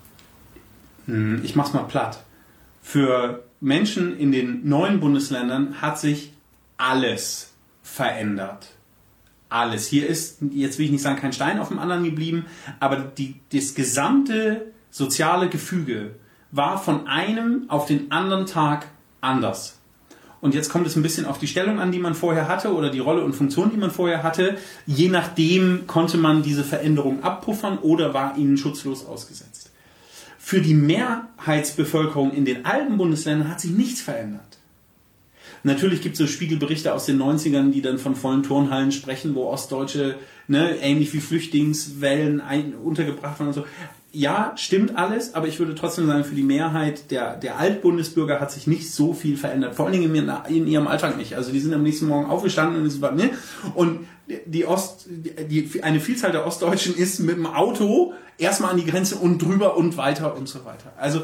[SPEAKER 5] ich mach's mal platt. Für Menschen in den neuen Bundesländern hat sich alles verändert. Alles. Hier ist, jetzt will ich nicht sagen, kein Stein auf dem anderen geblieben, aber die, das gesamte soziale Gefüge war von einem auf den anderen Tag anders. Und jetzt kommt es ein bisschen auf die Stellung an, die man vorher hatte oder die Rolle und Funktion, die man vorher hatte. Je nachdem konnte man diese Veränderung abpuffern oder war ihnen schutzlos ausgesetzt. Für die Mehrheitsbevölkerung in den alten Bundesländern hat sich nichts verändert. Natürlich gibt es so Spiegelberichte aus den neunzigern, die dann von vollen Turnhallen sprechen, wo Ostdeutsche, ne, ähnlich wie Flüchtlingswellen ein, untergebracht waren und so. Ja, stimmt alles, aber ich würde trotzdem sagen, für die Mehrheit der, der Altbundesbürger hat sich nicht so viel verändert. Vor allen Dingen in, in ihrem Alltag nicht. Also die sind am nächsten Morgen aufgestanden und es war, ne? Und die Ost, die, eine Vielzahl der Ostdeutschen ist mit dem Auto erstmal an die Grenze und drüber und weiter und so weiter. Also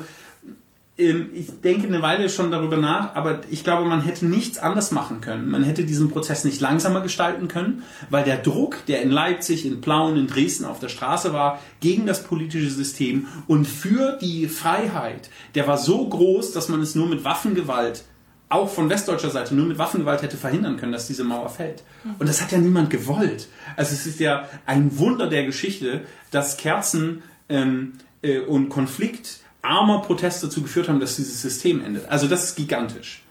[SPEAKER 5] ich denke eine Weile schon darüber nach, aber ich glaube, man hätte nichts anders machen können. Man hätte diesen Prozess nicht langsamer gestalten können, weil der Druck, der in Leipzig, in Plauen, in Dresden auf der Straße war, gegen das politische System und für die Freiheit, der war so groß, dass man es nur mit Waffengewalt, auch von westdeutscher Seite, nur mit Waffengewalt hätte verhindern können, dass diese Mauer fällt. Und das hat ja niemand gewollt. Also es ist ja ein Wunder der Geschichte, dass Kerzen ähm, äh, und Konflikt armer Protest dazu geführt haben, dass dieses System endet. Also das ist gigantisch.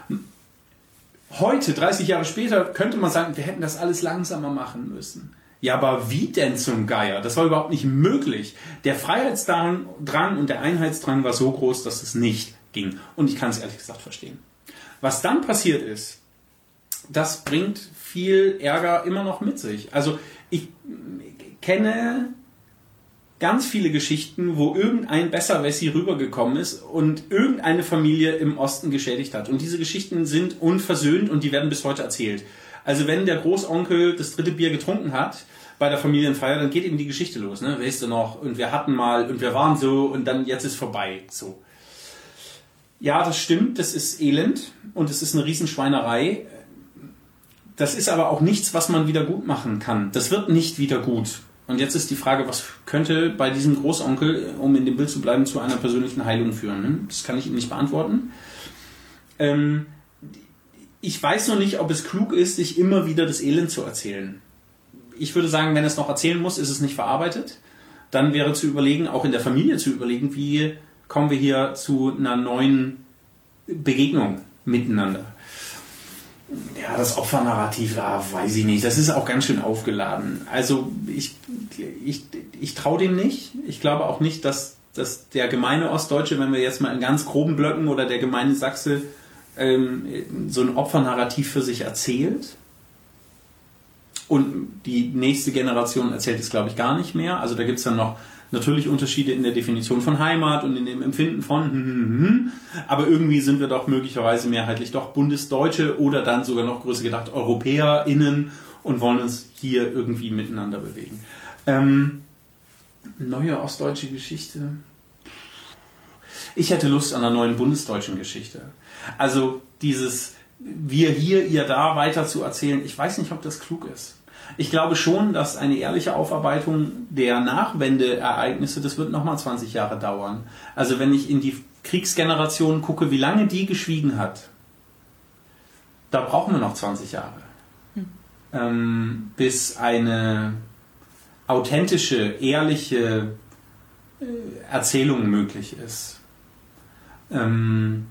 [SPEAKER 5] Heute, dreißig Jahre später, könnte man sagen, wir hätten das alles langsamer machen müssen. Ja, aber wie denn zum Geier? Das war überhaupt nicht möglich. Der Freiheitsdrang Drang und der Einheitsdrang war so groß, dass es nicht ging. Und ich kann es ehrlich gesagt verstehen. Was dann passiert ist, das bringt viel Ärger immer noch mit sich. Also ich kenne ganz viele Geschichten, wo irgendein Besserwessi rübergekommen ist und irgendeine Familie im Osten geschädigt hat. Und diese Geschichten sind unversöhnt und die werden bis heute erzählt. Also wenn der Großonkel das dritte Bier getrunken hat bei der Familienfeier, dann geht eben die Geschichte los. Ne? Weißt du noch? Und wir hatten mal und wir waren so und dann jetzt ist vorbei. So. Ja, das stimmt. Das ist elend und es ist eine Riesenschweinerei. Das ist aber auch nichts, was man wieder gut machen kann. Das wird nicht wieder gut. Und jetzt ist die Frage, was könnte bei diesem Großonkel, um in dem Bild zu bleiben, zu einer persönlichen Heilung führen? Das kann ich Ihnen nicht beantworten. Ähm, ich weiß noch nicht, ob es klug ist, sich immer wieder das Elend zu erzählen. Ich würde sagen, wenn es noch erzählen muss, ist es nicht verarbeitet. Dann wäre zu überlegen, auch in der Familie zu überlegen, wie kommen wir hier zu einer neuen Begegnung miteinander. Ja, das Opfernarrativ, ja, weiß ich nicht. Das ist auch ganz schön aufgeladen. Also ich, ich, ich traue dem nicht. Ich glaube auch nicht, dass, dass der gemeine Ostdeutsche, wenn wir jetzt mal in ganz groben Blöcken oder der gemeine Sachse ähm, so ein Opfernarrativ für sich erzählt. Und die nächste Generation erzählt es, glaube ich, gar nicht mehr. Also da gibt es dann noch natürlich Unterschiede in der Definition von Heimat und in dem Empfinden von, hm, hm, hm, aber irgendwie sind wir doch möglicherweise mehrheitlich doch Bundesdeutsche oder dann sogar noch größer gedacht EuropäerInnen und wollen uns hier irgendwie miteinander bewegen. Ähm, neue ostdeutsche Geschichte. Ich hätte Lust an einer neuen bundesdeutschen Geschichte. Also dieses wir hier, ihr da weiter zu erzählen, ich weiß nicht, ob das klug ist. Ich glaube schon, dass eine ehrliche Aufarbeitung der Nachwendeereignisse, das wird nochmal zwanzig Jahre dauern. Also wenn ich in die Kriegsgeneration gucke, wie lange die geschwiegen hat, da brauchen wir noch zwanzig Jahre. Hm. Ähm, bis eine authentische, ehrliche äh, Erzählung möglich ist. Ähm,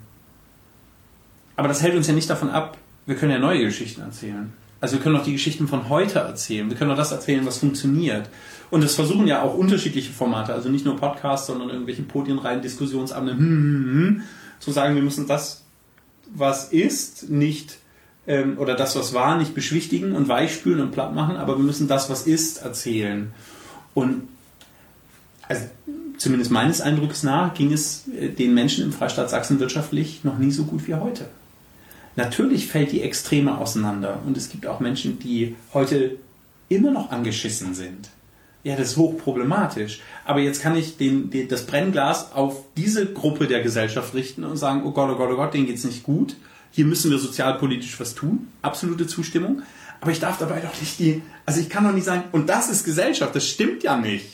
[SPEAKER 5] aber das hält uns ja nicht davon ab, wir können ja neue Geschichten erzählen. Also wir können auch die Geschichten von heute erzählen. Wir können auch das erzählen, was funktioniert. Und es versuchen ja auch unterschiedliche Formate, also nicht nur Podcasts, sondern irgendwelche Podienreihen, Diskussionsabende, hm, hm, hm, zu sagen, wir müssen das, was ist, nicht, ähm, oder das, was war, nicht beschwichtigen und weichspülen und platt machen, aber wir müssen das, was ist, erzählen. Und also zumindest meines Eindrucks nach ging es den Menschen im Freistaat Sachsen wirtschaftlich noch nie so gut wie heute. Natürlich fällt die Extreme auseinander und es gibt auch Menschen, die heute immer noch angeschissen sind. Ja, das ist hochproblematisch. Aber jetzt kann ich den, den, das Brennglas auf diese Gruppe der Gesellschaft richten und sagen, oh Gott, oh Gott, oh Gott, denen geht's nicht gut. Hier müssen wir sozialpolitisch was tun. Absolute Zustimmung. Aber ich darf dabei doch nicht die, also ich kann doch nicht sagen, und das ist Gesellschaft, das stimmt ja nicht.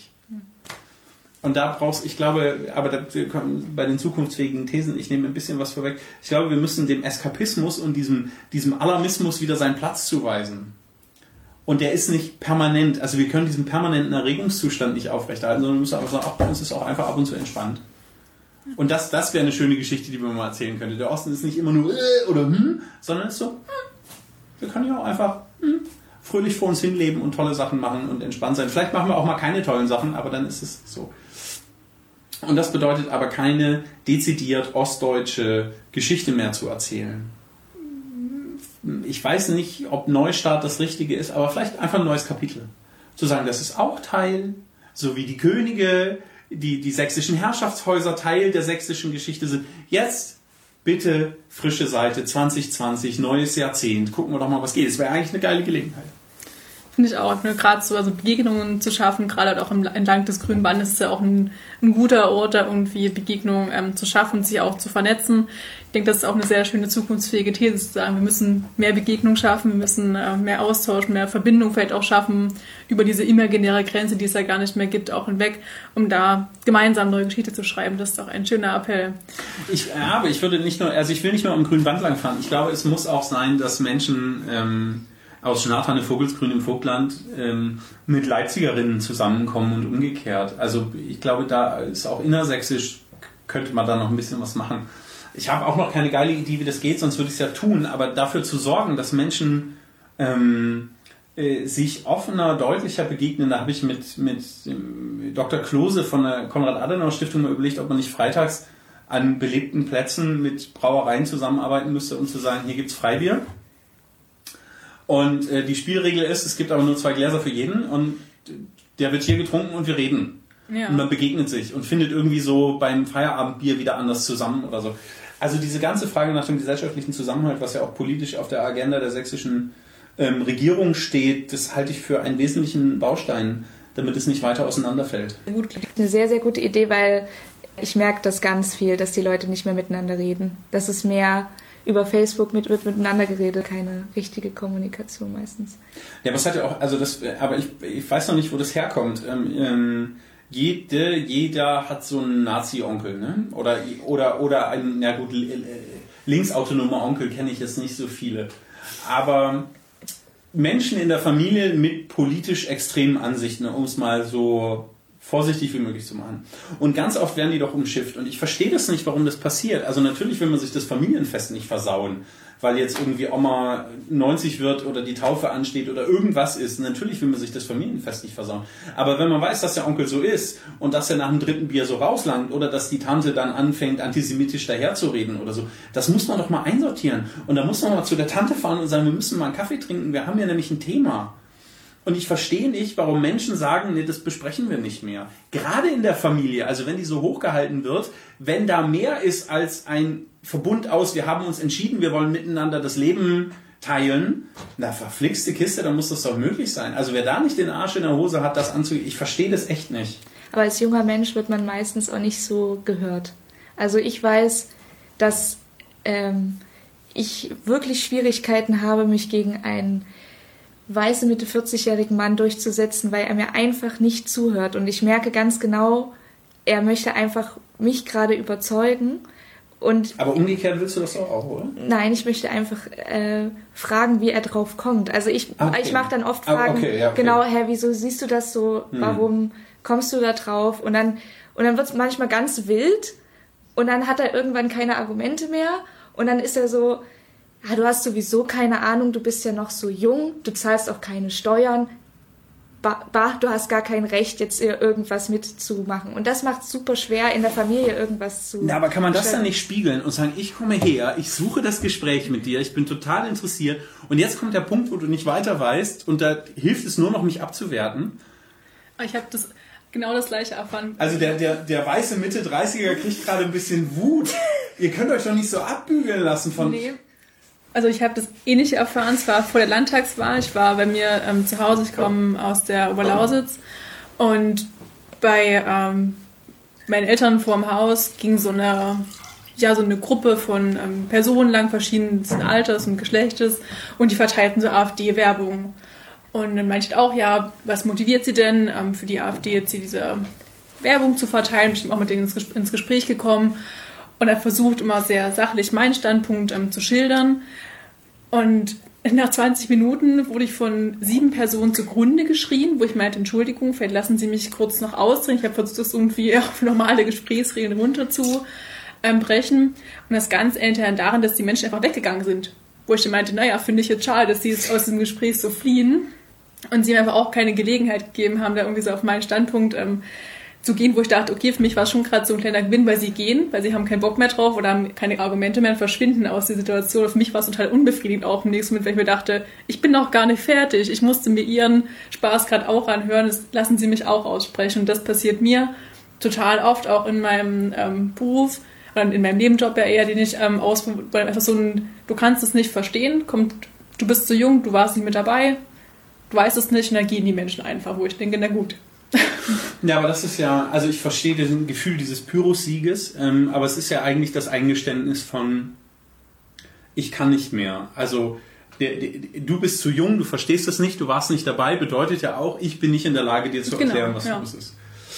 [SPEAKER 5] Und da brauchst, ich glaube, aber da, bei den zukunftsfähigen Thesen, ich nehme ein bisschen was vorweg, ich glaube, wir müssen dem Eskapismus und diesem, diesem Alarmismus wieder seinen Platz zuweisen. Und der ist nicht permanent, also wir können diesen permanenten Erregungszustand nicht aufrechterhalten, sondern wir müssen einfach sagen, ach, bei uns ist auch einfach ab und zu entspannt. Und das, das wäre eine schöne Geschichte, die man mal erzählen könnte. Der Osten ist nicht immer nur äh, oder hm, sondern ist so, hm, wir können ja auch einfach hm, fröhlich vor uns hinleben und tolle Sachen machen und entspannt sein. Vielleicht machen wir auch mal keine tollen Sachen, aber dann ist es so. Und das bedeutet aber keine dezidiert ostdeutsche Geschichte mehr zu erzählen. Ich weiß nicht, ob Neustart das Richtige ist, aber vielleicht einfach ein neues Kapitel. Zu sagen, das ist auch Teil, so wie die Könige, die, die sächsischen Herrschaftshäuser Teil der sächsischen Geschichte sind. Jetzt bitte frische Seite zwanzig zwanzig, neues Jahrzehnt. Gucken wir doch mal, was geht. Es wäre eigentlich eine geile Gelegenheit.
[SPEAKER 1] Finde ich auch, ne, gerade so also Begegnungen zu schaffen, gerade auch im, entlang des Grünen Bandes ist ja auch ein, ein guter Ort, da irgendwie Begegnungen ähm, zu schaffen, sich auch zu vernetzen. Ich denke, das ist auch eine sehr schöne zukunftsfähige These, zu sagen, wir müssen mehr Begegnung schaffen, wir müssen äh, mehr Austausch, mehr Verbindung vielleicht auch schaffen, über diese imaginäre Grenze, die es ja gar nicht mehr gibt, auch hinweg, um da gemeinsam neue Geschichte zu schreiben. Das ist auch ein schöner Appell.
[SPEAKER 5] Ich, aber ich würde nicht nur, also ich will nicht nur am Grünen Band lang fahren. Ich glaube, es muss auch sein, dass Menschen ähm, aus Schnatterne, Vogelsgrün im Vogtland ähm, mit Leipzigerinnen zusammenkommen und umgekehrt. Also ich glaube, da ist auch innersächsisch, könnte man da noch ein bisschen was machen. Ich habe auch noch keine geile Idee, wie das geht, sonst würde ich es ja tun, aber dafür zu sorgen, dass Menschen ähm, äh, sich offener, deutlicher begegnen, da habe ich mit, mit Doktor Klose von der Konrad-Adenauer-Stiftung mal überlegt, ob man nicht freitags an belebten Plätzen mit Brauereien zusammenarbeiten müsste, um zu sagen, hier gibt es Freibier. Und äh, die Spielregel ist, es gibt aber nur zwei Gläser für jeden und der wird hier getrunken und wir reden. Ja. Und man begegnet sich und findet irgendwie so beim Feierabendbier wieder anders zusammen oder so. Also diese ganze Frage nach dem gesellschaftlichen Zusammenhalt, was ja auch politisch auf der Agenda der sächsischen ähm, Regierung steht, das halte ich für einen wesentlichen Baustein, damit es nicht weiter auseinanderfällt.
[SPEAKER 2] Eine sehr, sehr gute Idee, weil ich merke das ganz viel, dass die Leute nicht mehr miteinander reden. Das ist mehr über Facebook mit, wird miteinander geredet, keine richtige Kommunikation meistens.
[SPEAKER 5] Ja, aber es hat ja auch, also das, aber ich, ich weiß noch nicht, wo das herkommt. Ähm, ähm, jede, jeder hat so einen Nazi-Onkel, ne? Oder, oder, oder einen, ja gut, linksautonomer Onkel kenne ich jetzt nicht so viele. Aber Menschen in der Familie mit politisch extremen Ansichten, um es mal so vorsichtig wie möglich zu machen. Und ganz oft werden die doch umschifft. Und ich verstehe das nicht, warum das passiert. Also natürlich will man sich das Familienfest nicht versauen, weil jetzt irgendwie Oma neunzig wird oder die Taufe ansteht oder irgendwas ist. Natürlich will man sich das Familienfest nicht versauen. Aber wenn man weiß, dass der Onkel so ist und dass er nach dem dritten Bier so rauslangt oder dass die Tante dann anfängt, antisemitisch daherzureden oder so, das muss man doch mal einsortieren. Und da muss man mal zu der Tante fahren und sagen, wir müssen mal einen Kaffee trinken, wir haben ja nämlich ein Thema. Und ich verstehe nicht, warum Menschen sagen, nee, das besprechen wir nicht mehr. Gerade in der Familie, also wenn die so hochgehalten wird, wenn da mehr ist als ein Verbund aus, wir haben uns entschieden, wir wollen miteinander das Leben teilen, na verflixte Kiste, dann muss das doch möglich sein. Also wer da nicht den Arsch in der Hose hat, das anzugehen, ich verstehe das echt nicht.
[SPEAKER 2] Aber als junger Mensch wird man meistens auch nicht so gehört. Also ich weiß, dass ähm, ich wirklich Schwierigkeiten habe, mich gegen einen weißen Mitte vierzig-jährigen Mann durchzusetzen, weil er mir einfach nicht zuhört. Und ich merke ganz genau, er möchte einfach mich gerade überzeugen. Und
[SPEAKER 5] aber umgekehrt willst du das doch auch, oder?
[SPEAKER 2] Nein, ich möchte einfach äh, fragen, wie er drauf kommt. Also ich, okay. ich mache dann oft Fragen,
[SPEAKER 5] okay, ja, okay.
[SPEAKER 2] genau, hä, wieso siehst du das so? Hm. Warum kommst du da drauf? Und dann, und dann wird es manchmal ganz wild und dann hat er irgendwann keine Argumente mehr und dann ist er so, ah, du hast sowieso keine Ahnung, du bist ja noch so jung, du zahlst auch keine Steuern, bah, bah, du hast gar kein Recht, jetzt irgendwas mitzumachen. Und das macht es super schwer, in der Familie irgendwas zu...
[SPEAKER 5] Na, aber kann man das dann nicht spiegeln und sagen, ich komme her, ich suche das Gespräch mit dir, ich bin total interessiert und jetzt kommt der Punkt, wo du nicht weiter weißt und da hilft es nur noch, mich abzuwerten?
[SPEAKER 1] Ich habe das genau das gleiche erfahren.
[SPEAKER 5] Also der, der, der weiße Mitte dreißiger kriegt gerade ein bisschen Wut. Ihr könnt euch doch nicht so abbügeln lassen von...
[SPEAKER 1] Nee. Also ich habe das Ähnliche erfahren, es war vor der Landtagswahl, ich war bei mir ähm, zu Hause, ich komme aus der Oberlausitz und bei ähm, meinen Eltern vor dem Haus ging so eine, ja, so eine Gruppe von ähm, Personen lang, verschiedenen Alters und Geschlechtes und die verteilten so AfD-Werbung. Und dann meinte ich auch, ja, was motiviert sie denn ähm, für die AfD jetzt hier diese Werbung zu verteilen? Ich bin auch mit denen ins, ins Gespräch gekommen. Und er versucht immer sehr sachlich meinen Standpunkt ähm, zu schildern. Und nach zwanzig Minuten wurde ich von sieben Personen zugrunde geschrien, wo ich meinte, Entschuldigung, vielleicht lassen Sie mich kurz noch ausreden. Ich habe versucht, das irgendwie auf normale Gesprächsregeln runterzubrechen. Und das Ganze endete dann daran, dass die Menschen einfach weggegangen sind. Wo ich dann meinte, naja, finde ich jetzt schade, dass sie jetzt aus dem Gespräch so fliehen. Und sie mir einfach auch keine Gelegenheit gegeben haben, da irgendwie so auf meinen Standpunkt ähm, zu gehen, wo ich dachte, okay, für mich war es schon gerade so ein kleiner Gewinn, weil sie gehen, weil sie haben keinen Bock mehr drauf oder haben keine Argumente mehr und verschwinden aus der Situation. Für mich war es total unbefriedigend auch im nächsten Moment, weil ich mir dachte, ich bin noch gar nicht fertig. Ich musste mir ihren Spaß gerade auch anhören. Das lassen sie mich auch aussprechen. Und das passiert mir total oft, auch in meinem ähm, Beruf oder in meinem Nebenjob ja eher, den ich ähm, ausprobiere, weil einfach so ein, du kannst es nicht verstehen, kommt, du bist zu jung, du warst nicht mit dabei, du weißt es nicht und dann gehen die Menschen einfach, wo ich denke, na gut.
[SPEAKER 5] Ja, aber das ist ja, also ich verstehe das Gefühl dieses Pyrrhus-Sieges, ähm, aber es ist ja eigentlich das Eingeständnis von, ich kann nicht mehr. Also der, der, du bist zu jung, du verstehst es nicht, du warst nicht dabei, bedeutet ja auch, ich bin nicht in der Lage, dir zu erklären, genau, was ja. los ist.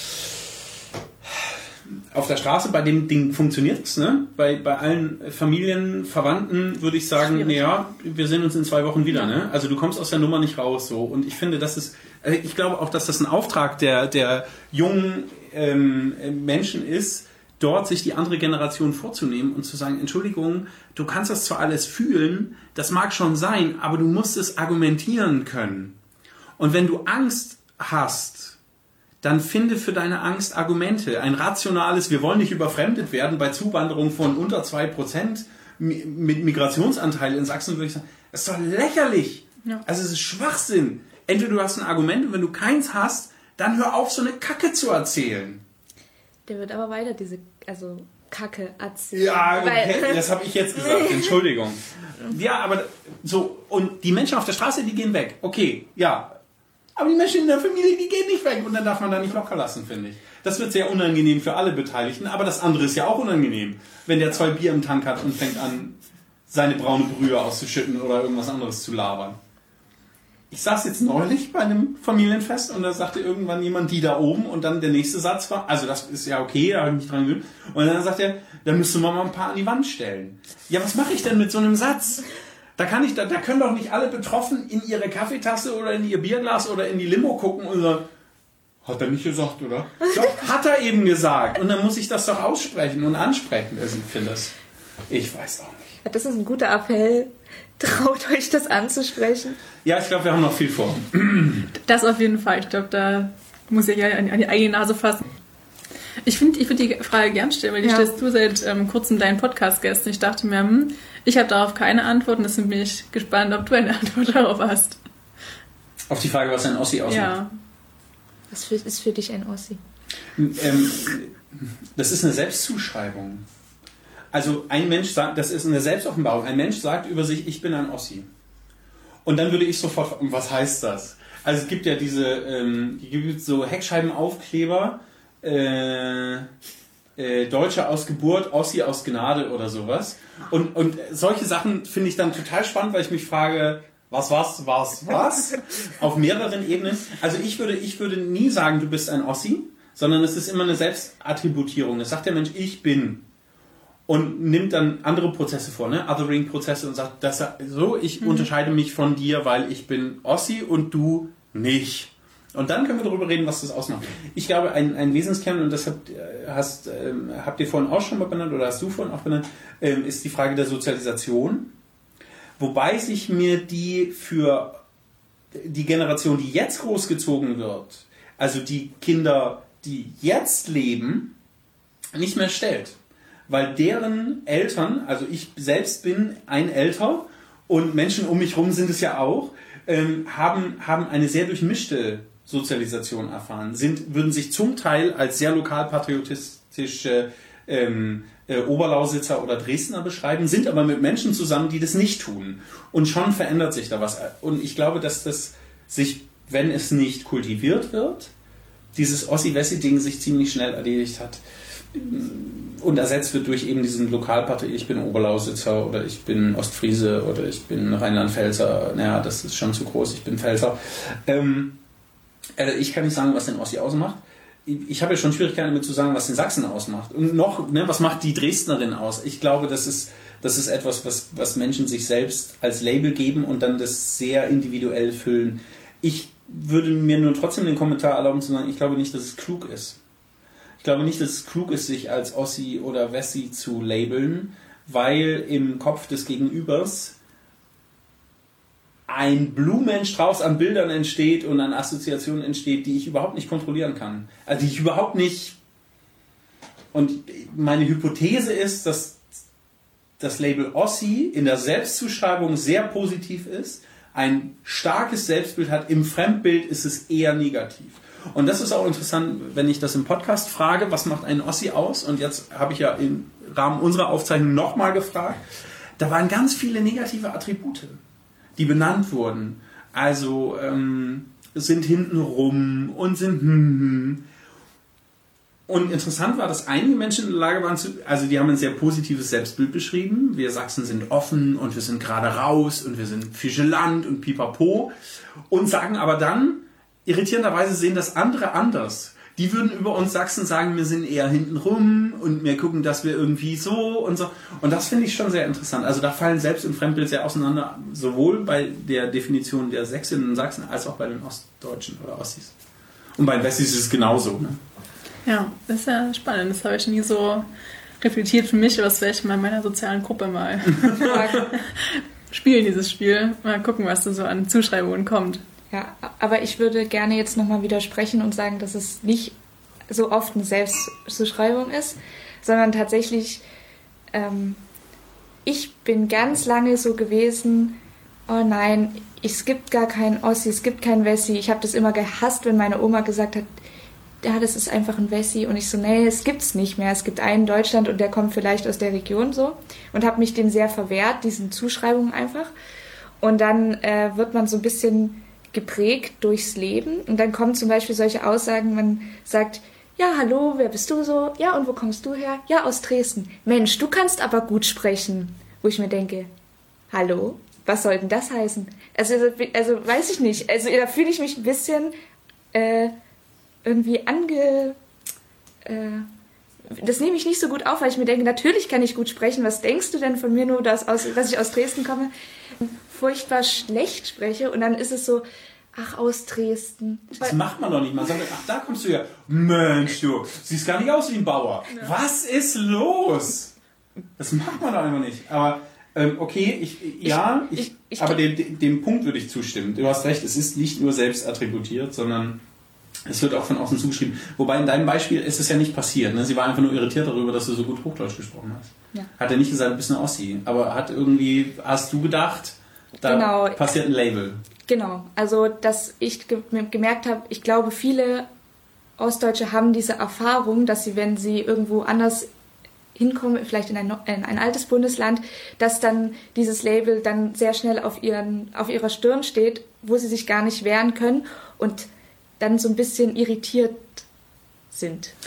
[SPEAKER 5] Auf der Straße bei dem Ding funktioniert es, ne? Bei, bei allen Familien, Verwandten würde ich sagen, naja, wir sehen uns in zwei Wochen wieder, ja. ne? Also du kommst aus der Nummer nicht raus, so. Und ich finde, das ist, ich glaube auch, dass das ein Auftrag der, der jungen ähm, Menschen ist, dort sich die andere Generation vorzunehmen und zu sagen, Entschuldigung, du kannst das zwar alles fühlen, das mag schon sein, aber du musst es argumentieren können. Und wenn du Angst hast, dann finde für deine Angst Argumente. Ein rationales, wir wollen nicht überfremdet werden bei Zuwanderung von unter zwei Prozent mit Migrationsanteil in Sachsen, würde ich sagen, das ist doch lächerlich. Ja. Also es ist Schwachsinn. Entweder du hast ein Argument und wenn du keins hast, dann hör auf, so eine Kacke zu erzählen.
[SPEAKER 2] Der wird aber weiter diese, also Kacke erzählen.
[SPEAKER 5] Ja, okay, das habe ich jetzt gesagt, Entschuldigung. Ja, aber so, und die Menschen auf der Straße, die gehen weg. Okay, ja. Aber die Menschen in der Familie, die gehen nicht weg und dann darf man da nicht locker lassen, finde ich. Das wird sehr unangenehm für alle Beteiligten, aber das andere ist ja auch unangenehm. Wenn der zwei Bier im Tank hat und fängt an, seine braune Brühe auszuschütten oder irgendwas anderes zu labern. Ich saß jetzt neulich bei einem Familienfest und da sagte irgendwann jemand, die da oben, und dann der nächste Satz war, also das ist ja okay, da habe ich mich dran gewöhnt. Und dann sagt er, da müsste man mal ein paar an die Wand stellen. Ja, was mache ich denn mit so einem Satz? Da kann ich, da, da können doch nicht alle Betroffenen in ihre Kaffeetasse oder in ihr Bierglas oder in die Limo gucken und sagen, hat er nicht gesagt, oder? Doch, hat er eben gesagt. Und dann muss ich das doch aussprechen und ansprechen. Also ich finde das, ich weiß auch nicht.
[SPEAKER 2] Das ist ein guter Appell. Traut euch das anzusprechen?
[SPEAKER 5] Ja, ich glaube, wir haben noch viel vor.
[SPEAKER 1] Das auf jeden Fall. Ich glaube, da muss ich ja an, an die eigene Nase fassen. Ich finde ich find die Frage gern stellen, weil die ja. stellst du seit ähm, kurzem deinen Podcast-Gästen. Ich dachte mir, hm, ich habe darauf keine Antwort und deswegen bin ich gespannt, ob du eine Antwort darauf hast.
[SPEAKER 5] Auf die Frage, was ein Ossi ausmacht?
[SPEAKER 1] Ja.
[SPEAKER 2] Was für, ist für dich ein Ossi?
[SPEAKER 5] Ähm, das ist eine Selbstzuschreibung. Also ein Mensch sagt, das ist eine Selbstoffenbarung. Ein Mensch sagt über sich, ich bin ein Ossi. Und dann würde ich sofort fragen, was heißt das? Also es gibt ja diese, ähm, es gibt so Heckscheibenaufkleber, äh, äh, Deutsche aus Geburt, Ossi aus Gnade oder sowas. Und, und solche Sachen finde ich dann total spannend, weil ich mich frage, was, was, was, was? Auf mehreren Ebenen. Also ich würde, ich würde nie sagen, du bist ein Ossi, sondern es ist immer eine Selbstattributierung. Es sagt der Mensch, ich bin. Und nimmt dann andere Prozesse vor, ne? Othering-Prozesse und sagt, das, so, ich mhm. unterscheide mich von dir, weil ich bin Ossi und du nicht. Und dann können wir darüber reden, was das ausmacht. Ich glaube, ein, ein Wesenskern, und das habt, hast, ähm, habt ihr vorhin auch schon mal benannt, oder hast du vorhin auch benannt, ähm, ist die Frage der Sozialisation. Wobei sich mir die für die Generation, die jetzt großgezogen wird, also die Kinder, die jetzt leben, nicht mehr stellt. Weil deren Eltern, also ich selbst bin ein Älter und Menschen um mich herum sind es ja auch, ähm, haben, haben eine sehr durchmischte Sozialisation erfahren, sind, würden sich zum Teil als sehr lokalpatriotistische ähm, äh, Oberlausitzer oder Dresdner beschreiben, sind aber mit Menschen zusammen, die das nicht tun. Und schon verändert sich da was. Und ich glaube, dass das sich, wenn es nicht kultiviert wird, dieses Ossi-Wessi-Ding sich ziemlich schnell erledigt hat und ersetzt wird durch eben diesen Lokalpartei, ich bin Oberlausitzer oder ich bin Ostfriese oder ich bin Rheinland-Pfälzer, naja, das ist schon zu groß, ich bin Pfälzer. Ähm, äh, ich kann nicht sagen, was den Ossi ausmacht. Ich, ich habe ja schon Schwierigkeiten damit zu sagen, was den Sachsen ausmacht. Und noch, ne, was macht die Dresdnerin aus? Ich glaube, das ist, das ist etwas, was, was Menschen sich selbst als Label geben und dann das sehr individuell füllen. Ich würde mir nur trotzdem den Kommentar erlauben zu sagen, ich glaube nicht, dass es klug ist. Ich glaube nicht, dass es klug ist, sich als Ossi oder Wessi zu labeln, weil im Kopf des Gegenübers ein Blumenstrauß an Bildern entsteht und an Assoziationen entsteht, die ich überhaupt nicht kontrollieren kann. Also die ich überhaupt nicht... Und meine Hypothese ist, dass das Label Ossi in der Selbstzuschreibung sehr positiv ist, ein starkes Selbstbild hat, im Fremdbild ist es eher negativ. Und das ist auch interessant, wenn ich das im Podcast frage, was macht einen Ossi aus? Und jetzt habe ich ja im Rahmen unserer Aufzeichnung nochmal gefragt. Da waren ganz viele negative Attribute, die benannt wurden. Also ähm, sind hintenrum und sind hm, hm. Und interessant war, dass einige Menschen in der Lage waren, zu, also die haben ein sehr positives Selbstbild beschrieben. Wir Sachsen sind offen und wir sind gerade raus und wir sind Fischeland und pipapo. Und sagen aber dann, irritierenderweise sehen das andere anders. Die würden über uns Sachsen sagen, wir sind eher hintenrum und wir gucken, dass wir irgendwie so und so. Und das finde ich schon sehr interessant. Also da fallen Selbst- und Fremdbild sehr auseinander, sowohl bei der Definition der Sächsinnen und Sachsen als auch bei den Ostdeutschen oder Ossis. Und bei den Wessis ist es genauso. Ne?
[SPEAKER 1] Ja, das ist ja spannend. Das habe ich nie so reflektiert für mich, aber das werde ich mal in meiner sozialen Gruppe mal spielen, dieses Spiel. Mal gucken, was da so an Zuschreibungen kommt.
[SPEAKER 2] Ja, aber ich würde gerne jetzt nochmal widersprechen und sagen, dass es nicht so oft eine Selbstzuschreibung ist, sondern tatsächlich, ähm, ich bin ganz lange so gewesen, oh nein, es gibt gar keinen Ossi, es gibt keinen Wessi. Ich habe das immer gehasst, wenn meine Oma gesagt hat, ja, das ist einfach ein Wessi. Und ich so, nee, es gibt's nicht mehr. Es gibt einen in Deutschland und der kommt vielleicht aus der Region so. Und habe mich dem sehr verwehrt, diesen Zuschreibungen einfach. Und dann äh, wird man so ein bisschen geprägt durchs Leben und dann kommen zum Beispiel solche Aussagen, man sagt, ja, hallo, wer bist du so? Ja, und wo kommst du her? Ja, aus Dresden. Mensch, du kannst aber gut sprechen. Wo ich mir denke, hallo, was soll denn das heißen? Also, also weiß ich nicht. Also da fühle ich mich ein bisschen äh, irgendwie ange... Äh, das nehme ich nicht so gut auf, weil ich mir denke, natürlich kann ich gut sprechen. Was denkst du denn von mir nur, dass, aus, dass ich aus Dresden komme? Furchtbar schlecht spreche und dann ist es so, ach, aus Dresden.
[SPEAKER 5] Das macht man doch nicht. Man sagt, ach, da kommst du ja. Mensch, du siehst gar nicht aus wie ein Bauer. Ja. Was ist los? Das macht man doch einfach nicht. Aber ähm, okay, ich, ja, ich, ich, ich, aber dem, dem Punkt würde ich zustimmen. Du hast recht, es ist nicht nur selbst attributiert, sondern es wird auch von außen zugeschrieben. Wobei in deinem Beispiel ist es ja nicht passiert. Ne? Sie war einfach nur irritiert darüber, dass du so gut Hochdeutsch gesprochen hast. Ja. Hat er nicht gesagt, du bist eine Ossi. Aber hat irgendwie, hast du gedacht, da genau. passiert ein Label.
[SPEAKER 2] Genau. Also, dass ich ge- gemerkt habe, ich glaube, viele Ostdeutsche haben diese Erfahrung, dass sie, wenn sie irgendwo anders hinkommen, vielleicht in ein, in ein altes Bundesland, dass dann dieses Label dann sehr schnell auf, ihren, auf ihrer Stirn steht, wo sie sich gar nicht wehren können und dann so ein bisschen irritiert sind.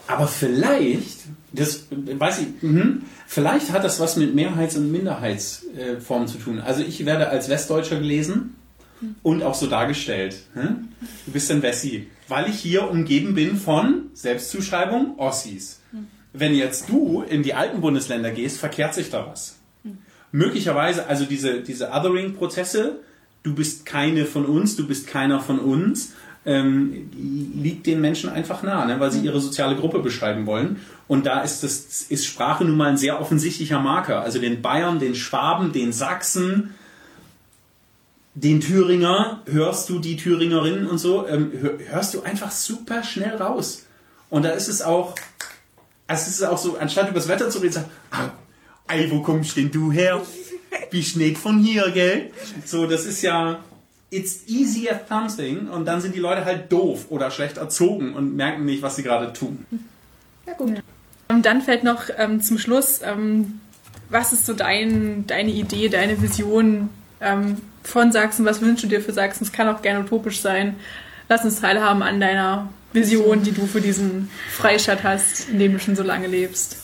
[SPEAKER 5] Aber vielleicht, das weiß ich, mh, vielleicht hat das was mit Mehrheits- und Minderheitsformen äh, zu tun. Also ich werde als Westdeutscher gelesen und auch so dargestellt. Hm? Du bist ein Wessi, weil ich hier umgeben bin von Selbstzuschreibung Ossis. Wenn jetzt du in die alten Bundesländer gehst, verkehrt sich da was. Möglicherweise, also diese, diese Othering-Prozesse, du bist keine von uns, du bist keiner von uns, ähm, liegt den Menschen einfach nah, ne, weil sie ihre soziale Gruppe beschreiben wollen. Und da ist, das, ist Sprache nun mal ein sehr offensichtlicher Marker. Also den Bayern, den Schwaben, den Sachsen, den Thüringer, hörst du die Thüringerinnen und so, ähm, hörst du einfach super schnell raus. Und da ist es auch, es ist auch so, anstatt über das Wetter zu reden, sagt, ah, ey, wo kommst denn du her? Bist nicht von hier, gell? So, das ist ja, it's easy as something. Und dann sind die Leute halt doof oder schlecht erzogen und merken nicht, was sie gerade tun.
[SPEAKER 1] Ja, gut. Und dann fällt noch ähm, zum Schluss, ähm, was ist so dein, deine Idee, deine Vision ähm, von Sachsen? Was wünschst du dir für Sachsen? Es kann auch gerne utopisch sein. Lass uns teilhaben an deiner Vision, die du für diesen Freistaat hast, in dem du schon so lange lebst.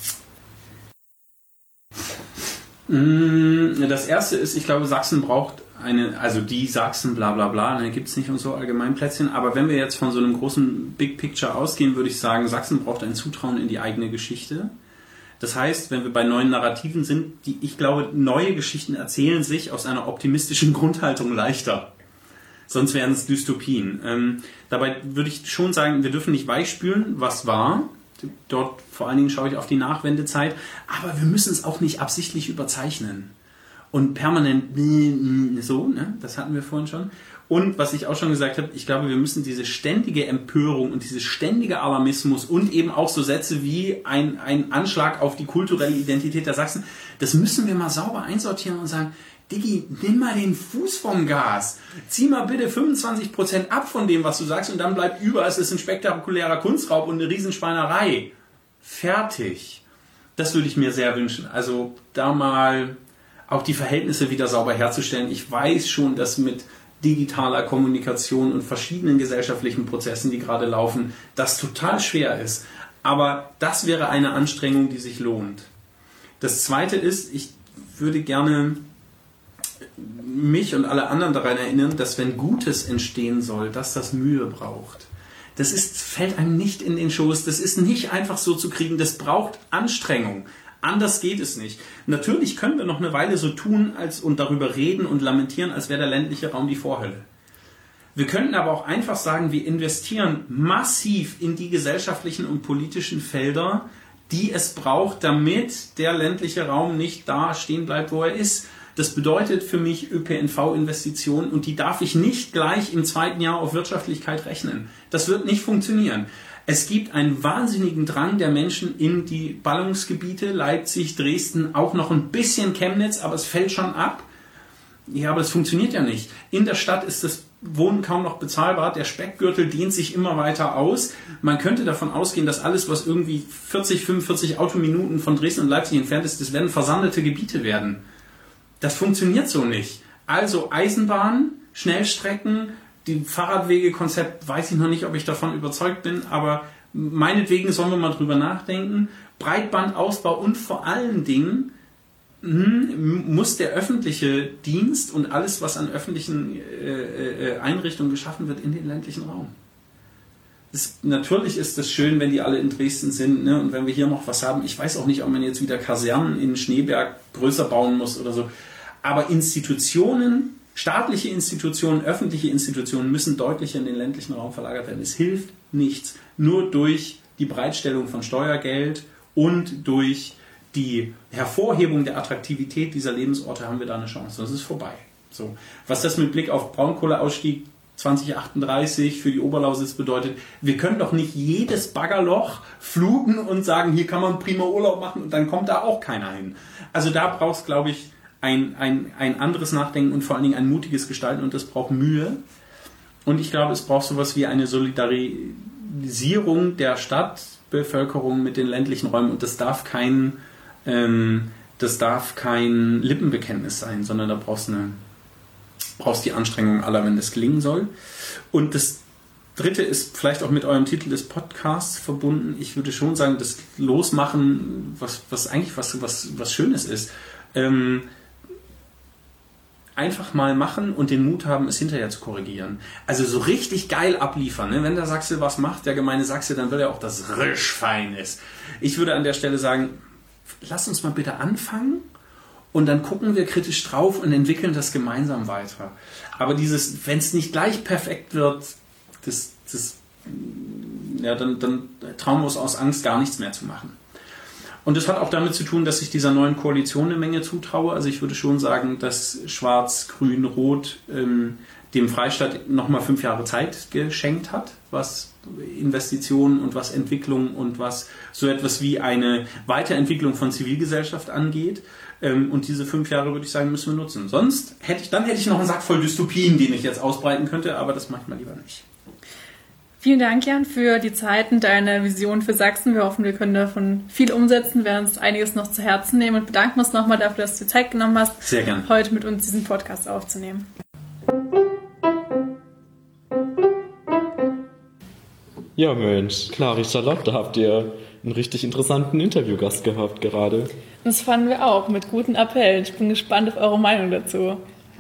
[SPEAKER 5] Das erste ist, ich glaube, Sachsen braucht eine, also die Sachsen, bla bla bla, da gibt es nicht und so Allgemeinplätzchen, aber wenn wir jetzt von so einem großen Big Picture ausgehen, würde ich sagen, Sachsen braucht ein Zutrauen in die eigene Geschichte. Das heißt, wenn wir bei neuen Narrativen sind, die, ich glaube, neue Geschichten erzählen sich aus einer optimistischen Grundhaltung leichter. Sonst wären es Dystopien. Ähm, dabei würde ich schon sagen, wir dürfen nicht weichspülen, was war. Dort vor allen Dingen schaue ich auf die Nachwendezeit. Aber wir müssen es auch nicht absichtlich überzeichnen. Und permanent so, ne? Das hatten wir vorhin schon. Und was ich auch schon gesagt habe, ich glaube, wir müssen diese ständige Empörung und diese ständige Alarmismus und eben auch so Sätze wie ein, ein Anschlag auf die kulturelle Identität der Sachsen, das müssen wir mal sauber einsortieren und sagen, Diggi, nimm mal den Fuß vom Gas. Zieh mal bitte fünfundzwanzig Prozent ab von dem, was du sagst, und dann bleibt über, es ist ein spektakulärer Kunstraub und eine Riesenschweinerei. Fertig. Das würde ich mir sehr wünschen. Also da mal auch die Verhältnisse wieder sauber herzustellen. Ich weiß schon, dass mit digitaler Kommunikation und verschiedenen gesellschaftlichen Prozessen, die gerade laufen, das total schwer ist. Aber das wäre eine Anstrengung, die sich lohnt. Das Zweite ist, ich würde gerne mich und alle anderen daran erinnern, dass wenn Gutes entstehen soll, dass das Mühe braucht. Das ist, fällt einem nicht in den Schoß, das ist nicht einfach so zu kriegen, das braucht Anstrengung. Anders geht es nicht. Natürlich können wir noch eine Weile so tun als, und darüber reden und lamentieren, als wäre der ländliche Raum die Vorhölle. Wir könnten aber auch einfach sagen, wir investieren massiv in die gesellschaftlichen und politischen Felder, die es braucht, damit der ländliche Raum nicht da stehen bleibt, wo er ist. Das bedeutet für mich Ö P N V-Investitionen und die darf ich nicht gleich im zweiten Jahr auf Wirtschaftlichkeit rechnen. Das wird nicht funktionieren. Es gibt einen wahnsinnigen Drang der Menschen in die Ballungsgebiete, Leipzig, Dresden, auch noch ein bisschen Chemnitz, aber es fällt schon ab. Ja, aber es funktioniert ja nicht. In der Stadt ist das Wohnen kaum noch bezahlbar. Der Speckgürtel dehnt sich immer weiter aus. Man könnte davon ausgehen, dass alles, was irgendwie vierzig, fünfundvierzig Autominuten von Dresden und Leipzig entfernt ist, das werden versandete Gebiete werden. Das funktioniert so nicht. Also Eisenbahn, Schnellstrecken, die Fahrradwegekonzept, weiß ich noch nicht, ob ich davon überzeugt bin, aber meinetwegen sollen wir mal drüber nachdenken. Breitbandausbau und vor allen Dingen hm, muss der öffentliche Dienst und alles, was an öffentlichen äh, Einrichtungen geschaffen wird, in den ländlichen Raum. Das, natürlich ist es schön, wenn die alle in Dresden sind, ne, und wenn wir hier noch was haben. Ich weiß auch nicht, ob man jetzt wieder Kasernen in Schneeberg größer bauen muss oder so. Aber Institutionen, staatliche Institutionen, öffentliche Institutionen müssen deutlicher in den ländlichen Raum verlagert werden. Es hilft nichts. Nur durch die Bereitstellung von Steuergeld und durch die Hervorhebung der Attraktivität dieser Lebensorte haben wir da eine Chance. Sonst ist es vorbei. So. Was das mit Blick auf Braunkohleausstieg zwanzig achtunddreißig für die Oberlausitz bedeutet, wir können doch nicht jedes Baggerloch fluten und sagen, hier kann man prima Urlaub machen und dann kommt da auch keiner hin. Also da braucht es, glaube ich, Ein, ein, ein anderes Nachdenken und vor allen Dingen ein mutiges Gestalten und das braucht Mühe. Und ich glaube, es braucht sowas wie eine Solidarisierung der Stadtbevölkerung mit den ländlichen Räumen und das darf kein, ähm, das darf kein Lippenbekenntnis sein, sondern da brauchst du eine, brauchst die Anstrengung aller, wenn das gelingen soll. Und das Dritte ist vielleicht auch mit eurem Titel des Podcasts verbunden. Ich würde schon sagen, das Losmachen, was, was eigentlich was, was, was Schönes ist. Ähm, einfach mal machen und den Mut haben, es hinterher zu korrigieren. Also so richtig geil abliefern. Ne? Wenn der Sachse was macht, der gemeine Sachse, dann will er auch, dass es risch fein ist. Ich würde an der Stelle sagen, lass uns mal bitte anfangen und dann gucken wir kritisch drauf und entwickeln das gemeinsam weiter. Aber dieses, wenn es nicht gleich perfekt wird, das, das, ja, dann, dann trauen wir uns aus Angst, gar nichts mehr zu machen. Und das hat auch damit zu tun, dass ich dieser neuen Koalition eine Menge zutraue. Also ich würde schon sagen, dass Schwarz, Grün, Rot ähm, dem Freistaat nochmal fünf Jahre Zeit geschenkt hat, was Investitionen und was Entwicklung und was so etwas wie eine Weiterentwicklung von Zivilgesellschaft angeht. Ähm, und diese fünf Jahre, würde ich sagen, müssen wir nutzen. Sonst hätte ich, dann hätte ich noch einen Sack voll Dystopien, den ich jetzt ausbreiten könnte, aber das mache ich mal lieber nicht.
[SPEAKER 1] Vielen Dank, Jan, für die Zeit und deine Vision für Sachsen. Wir hoffen, wir können davon viel umsetzen, werden uns einiges noch zu Herzen nehmen und bedanken uns nochmal dafür, dass du dir Zeit genommen hast,
[SPEAKER 5] Sehr gern.
[SPEAKER 1] heute mit uns diesen Podcast aufzunehmen.
[SPEAKER 3] Ja, Mensch, Clary, Charlotte, da habt ihr einen richtig interessanten Interviewgast gehabt gerade.
[SPEAKER 1] Das fanden wir auch, mit guten Appell. Ich bin gespannt auf eure Meinung dazu.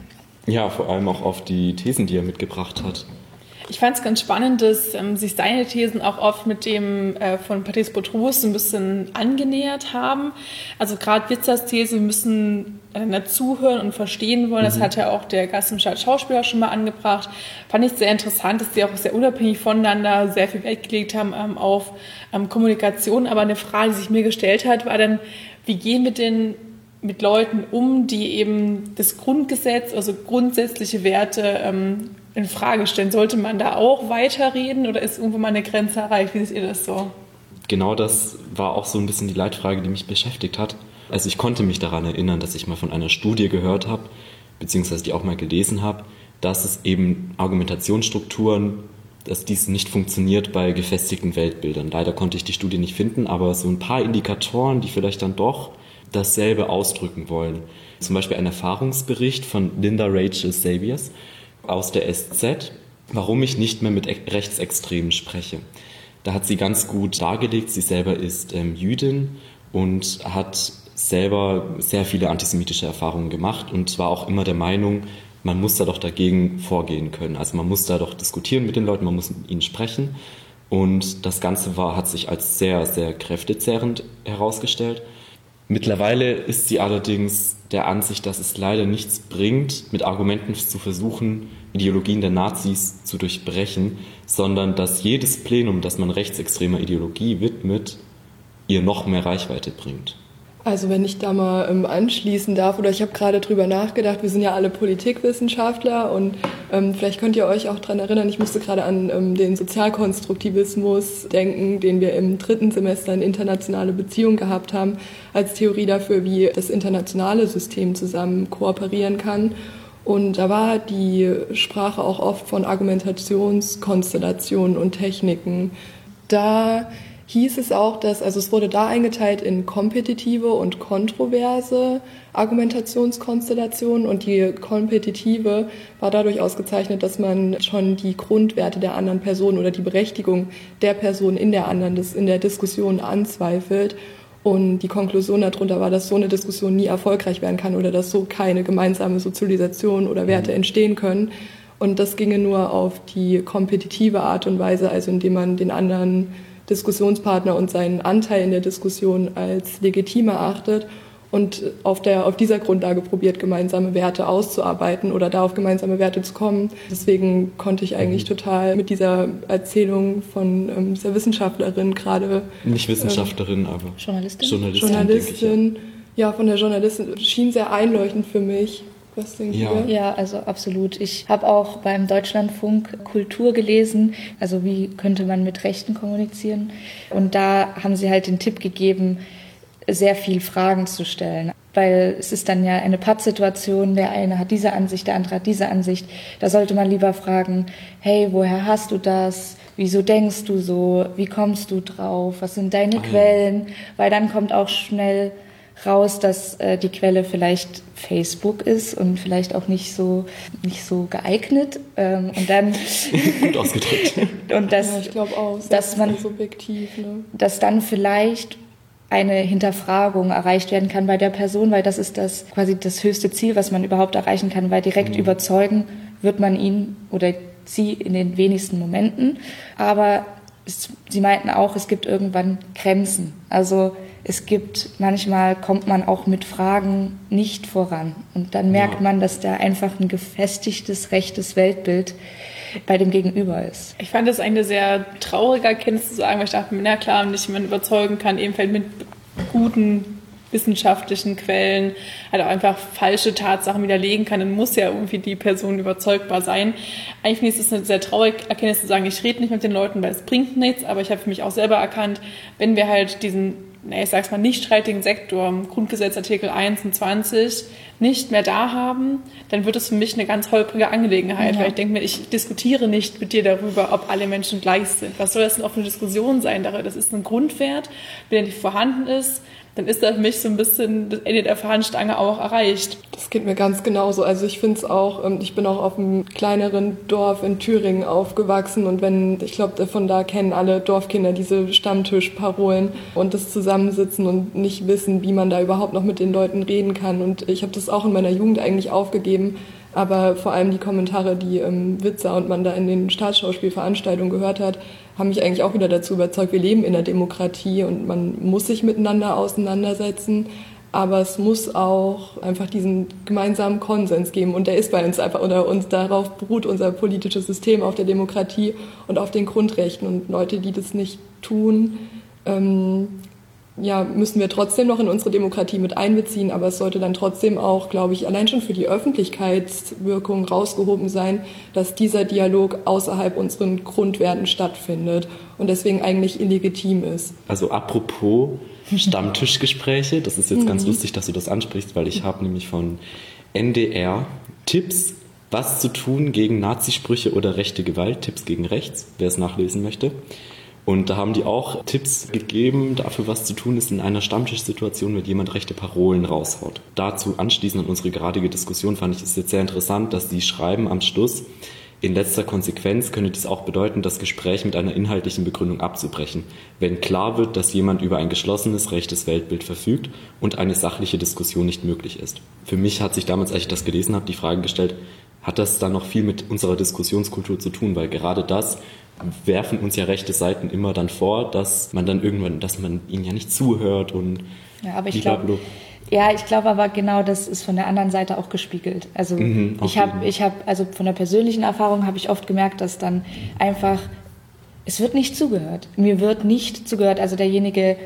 [SPEAKER 3] Ja, vor allem auch auf die Thesen, die er mitgebracht hat.
[SPEAKER 1] Ich fand es ganz spannend, dass ähm, sich seine Thesen auch oft mit dem äh, von Patrice Baudry so ein bisschen angenähert haben. Also gerade Witzers These, wir müssen einander zuhören und verstehen wollen. Mhm. Das hat ja auch der Gast im Schauspieler schon mal angebracht. Fand ich sehr interessant, dass die auch sehr unabhängig voneinander sehr viel Wert gelegt haben ähm, auf ähm, Kommunikation. Aber eine Frage, die sich mir gestellt hat, war dann, wie gehen wir denn mit Leuten um, die eben das Grundgesetz, also grundsätzliche Werte ähm, in Frage stellen. Sollte man da auch weiterreden oder ist irgendwo mal eine Grenze erreicht? Wie seht ihr das so?
[SPEAKER 3] Genau das war auch so ein bisschen die Leitfrage, die mich beschäftigt hat. Also ich konnte mich daran erinnern, dass ich mal von einer Studie gehört habe, beziehungsweise die auch mal gelesen habe, dass es eben Argumentationsstrukturen, dass dies nicht funktioniert bei gefestigten Weltbildern. Leider konnte ich die Studie nicht finden, aber so ein paar Indikatoren, die vielleicht dann doch dasselbe ausdrücken wollen. Zum Beispiel ein Erfahrungsbericht von Linda Rachel Saviors aus der S Z, warum ich nicht mehr mit Rechtsextremen spreche. Da hat sie ganz gut dargelegt, sie selber ist ähm, Jüdin und hat selber sehr viele antisemitische Erfahrungen gemacht und war auch immer der Meinung, man muss da doch dagegen vorgehen können. Also man muss da doch diskutieren mit den Leuten, man muss mit ihnen sprechen. Und das Ganze war, hat sich als sehr, sehr kräftezehrend herausgestellt. Mittlerweile ist sie allerdings der Ansicht, dass es leider nichts bringt, mit Argumenten zu versuchen, Ideologien der Nazis zu durchbrechen, sondern dass jedes Plenum, das man rechtsextremer Ideologie widmet, ihr noch mehr Reichweite bringt.
[SPEAKER 4] Also wenn ich da mal ähm, anschließen darf, oder ich habe gerade drüber nachgedacht, wir sind ja alle Politikwissenschaftler und ähm, vielleicht könnt ihr euch auch daran erinnern, ich musste gerade an ähm, den Sozialkonstruktivismus denken, den wir im dritten Semester in internationale Beziehungen gehabt haben, als Theorie dafür, wie das internationale System zusammen kooperieren kann. Und da war die Sprache auch oft von Argumentationskonstellationen und Techniken. Da hieß es auch, dass, also es wurde da eingeteilt in kompetitive und kontroverse Argumentationskonstellationen und die kompetitive war dadurch ausgezeichnet, dass man schon die Grundwerte der anderen Person oder die Berechtigung der Person in der anderen, in der Diskussion anzweifelt. Und die Konklusion darunter war, dass so eine Diskussion nie erfolgreich werden kann oder dass so keine gemeinsame Sozialisation oder Werte entstehen können. Und das ginge nur auf die kompetitive Art und Weise, also indem man den anderen Diskussionspartner und seinen Anteil in der Diskussion als legitim erachtet und auf, der, auf dieser Grundlage probiert, gemeinsame Werte auszuarbeiten oder da auf gemeinsame Werte zu kommen. Deswegen konnte ich eigentlich total mit dieser Erzählung von ähm, dieser Wissenschaftlerin gerade...
[SPEAKER 3] Nicht Wissenschaftlerin, ähm, aber
[SPEAKER 2] Journalistin.
[SPEAKER 3] Journalistin,
[SPEAKER 4] Journalistin, ja. ja, von der Journalistin, schien sehr einleuchtend für mich. Was denkt
[SPEAKER 3] ja.
[SPEAKER 4] ihr?
[SPEAKER 2] Ja, also absolut. Ich habe auch beim Deutschlandfunk Kultur gelesen, also wie könnte man mit Rechten kommunizieren. Und da haben sie halt den Tipp gegeben, sehr viel Fragen zu stellen. Weil es ist dann ja eine Pattsituation, der eine hat diese Ansicht, der andere hat diese Ansicht. Da sollte man lieber fragen, hey, woher hast du das? Wieso denkst du so? Wie kommst du drauf? Was sind deine
[SPEAKER 3] okay.
[SPEAKER 2] Quellen? Weil dann kommt auch schnell raus, dass äh, die Quelle vielleicht Facebook ist und vielleicht auch nicht so nicht so geeignet ähm, und dann
[SPEAKER 3] gut ausgedrückt
[SPEAKER 2] und das,
[SPEAKER 4] ja, ich glaube auch,
[SPEAKER 2] dass man
[SPEAKER 4] subjektiv, ne?
[SPEAKER 2] dass dann vielleicht eine Hinterfragung erreicht werden kann bei der Person, weil das ist das quasi das höchste Ziel, was man überhaupt erreichen kann, weil direkt mhm. überzeugen wird man ihn oder sie in den wenigsten Momenten, aber es, sie meinten auch, es gibt irgendwann Grenzen, also es gibt, manchmal kommt man auch mit Fragen nicht voran. Und dann merkt ja. man, dass da einfach ein gefestigtes, rechtes Weltbild bei dem Gegenüber ist.
[SPEAKER 1] Ich fand das eigentlich eine sehr traurige Erkenntnis zu sagen, weil ich dachte, na klar, wenn ich jemanden überzeugen kann, ebenfalls mit guten wissenschaftlichen Quellen, halt auch einfach falsche Tatsachen widerlegen kann, dann muss ja irgendwie die Person überzeugbar sein. Eigentlich finde ich es eine sehr traurige Erkenntnis zu sagen, ich rede nicht mit den Leuten, weil es bringt nichts, aber ich habe für mich auch selber erkannt, wenn wir halt diesen ich sag's mal, nicht streitigen Sektor, Grundgesetz Artikel einundzwanzig, nicht mehr da haben, dann wird es für mich eine ganz holprige Angelegenheit, ja. weil ich denke mir, ich diskutiere nicht mit dir darüber, ob alle Menschen gleich sind. Was soll das denn auch für eine Diskussion sein? Das ist ein Grundwert, wenn der nicht vorhanden ist, dann ist da für mich so ein bisschen das Ende der Fahnenstange auch erreicht.
[SPEAKER 4] Das geht mir ganz genauso. Also ich finde es auch, ich bin auch auf einem kleineren Dorf in Thüringen aufgewachsen und wenn, ich glaube, von da kennen alle Dorfkinder diese Stammtischparolen und das Zusammensitzen und nicht wissen, wie man da überhaupt noch mit den Leuten reden kann. Und ich habe das auch in meiner Jugend eigentlich aufgegeben, aber vor allem die Kommentare, die ähm, Witzer und man da in den Staatsschauspielveranstaltungen gehört hat, haben mich eigentlich auch wieder dazu überzeugt, wir leben in der Demokratie und man muss sich miteinander auseinandersetzen, aber es muss auch einfach diesen gemeinsamen Konsens geben und der ist bei uns einfach, oder uns darauf beruht unser politisches System, auf der Demokratie und auf den Grundrechten und Leute, die das nicht tun, ähm, ja, müssen wir trotzdem noch in unsere Demokratie mit einbeziehen, aber es sollte dann trotzdem auch, glaube ich, allein schon für die Öffentlichkeitswirkung rausgehoben sein, dass dieser Dialog außerhalb unseren Grundwerten stattfindet und deswegen eigentlich illegitim ist.
[SPEAKER 3] Also apropos Stammtischgespräche, das ist jetzt mhm. ganz lustig, dass du das ansprichst, weil ich habe nämlich von N D R Tipps, was zu tun gegen Nazisprüche oder rechte Gewalt, Tipps gegen rechts, wer es nachlesen möchte. Und da haben die auch Tipps gegeben, dafür was zu tun ist in einer Stammtischsituation, wenn jemand rechte Parolen raushaut. Dazu anschließend an unsere geradige Diskussion fand ich es jetzt sehr interessant, dass die schreiben am Schluss, in letzter Konsequenz könnte dies auch bedeuten, das Gespräch mit einer inhaltlichen Begründung abzubrechen, wenn klar wird, dass jemand über ein geschlossenes rechtes Weltbild verfügt und eine sachliche Diskussion nicht möglich ist. Für mich hat sich damals, als ich das gelesen habe, die Frage gestellt, hat das dann noch viel mit unserer Diskussionskultur zu tun, weil gerade das werfen uns ja rechte Seiten immer dann vor, dass man dann irgendwann, dass man ihnen ja nicht zuhört und
[SPEAKER 2] ja, aber ich glaube, ja, ich glaube aber genau, das ist von der anderen Seite auch gespiegelt. Also mhm, ich habe, ich habe, also von der persönlichen Erfahrung habe ich oft gemerkt, dass dann einfach es wird nicht zugehört. Mir wird nicht zugehört. Also derjenige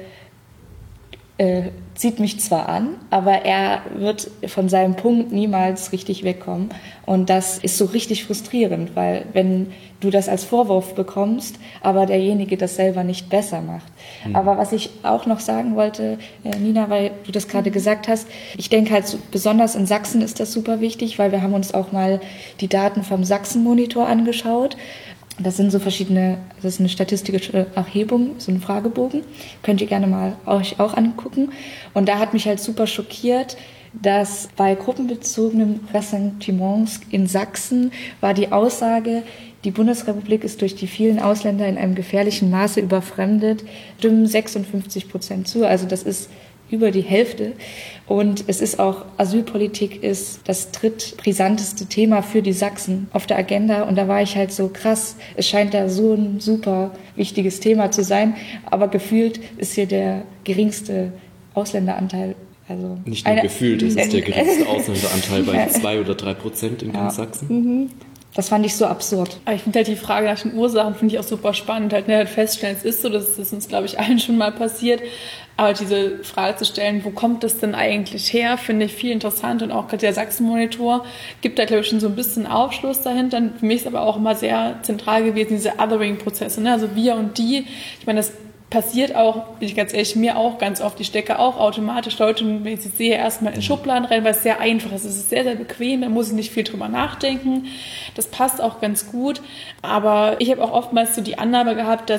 [SPEAKER 2] äh, zieht mich zwar an, aber er wird von seinem Punkt niemals richtig wegkommen. Und das ist so richtig frustrierend, weil wenn du das als Vorwurf bekommst, aber derjenige das selber nicht besser macht. Mhm. Aber was ich auch noch sagen wollte, äh, Nina, weil du das gerade gesagt hast, ich denke halt so, besonders in Sachsen ist das super wichtig, weil wir haben uns auch mal die Daten vom Sachsen-Monitor angeschaut. Das sind so verschiedene, das ist eine statistische Erhebung, so ein Fragebogen. Könnt ihr gerne mal euch auch angucken. Und da hat mich halt super schockiert, dass bei gruppenbezogenen Ressentiments in Sachsen war die Aussage, die Bundesrepublik ist durch die vielen Ausländer in einem gefährlichen Maße überfremdet, stimmen sechsundfünfzig Prozent zu. Also das ist über die Hälfte. Und es ist auch, Asylpolitik ist das drittbrisanteste Thema für die Sachsen auf der Agenda. Und da war ich halt so krass, es scheint da so ein super wichtiges Thema zu sein. Aber gefühlt ist hier der geringste Ausländeranteil. Also
[SPEAKER 3] nicht nur eine, gefühlt, es ist der geringste Ausländeranteil bei zwei oder drei Prozent in ganz ja. Sachsen.
[SPEAKER 2] Mhm. Das fand ich so absurd.
[SPEAKER 1] Aber ich finde halt die Frage nach den Ursachen finde ich auch super spannend. Halt, ne, halt feststellen, es ist so, das ist uns, glaube ich, allen schon mal passiert. Aber diese Frage zu stellen, wo kommt das denn eigentlich her, finde ich viel interessant. Und auch gerade der Sachsen-Monitor gibt da, glaube ich, schon so ein bisschen Aufschluss dahinter. Für mich ist aber auch immer sehr zentral gewesen, diese Othering-Prozesse. Ne? Also wir und die. Ich meine, das passiert auch, bin ich ganz ehrlich, mir auch ganz oft. Ich stecke auch automatisch Leute, wenn ich sie sehe, erstmal in Schubladen rein, weil es sehr einfach ist. Es ist sehr, sehr bequem, da muss ich nicht viel drüber nachdenken. Das passt auch ganz gut. Aber ich habe auch oftmals so die Annahme gehabt, dass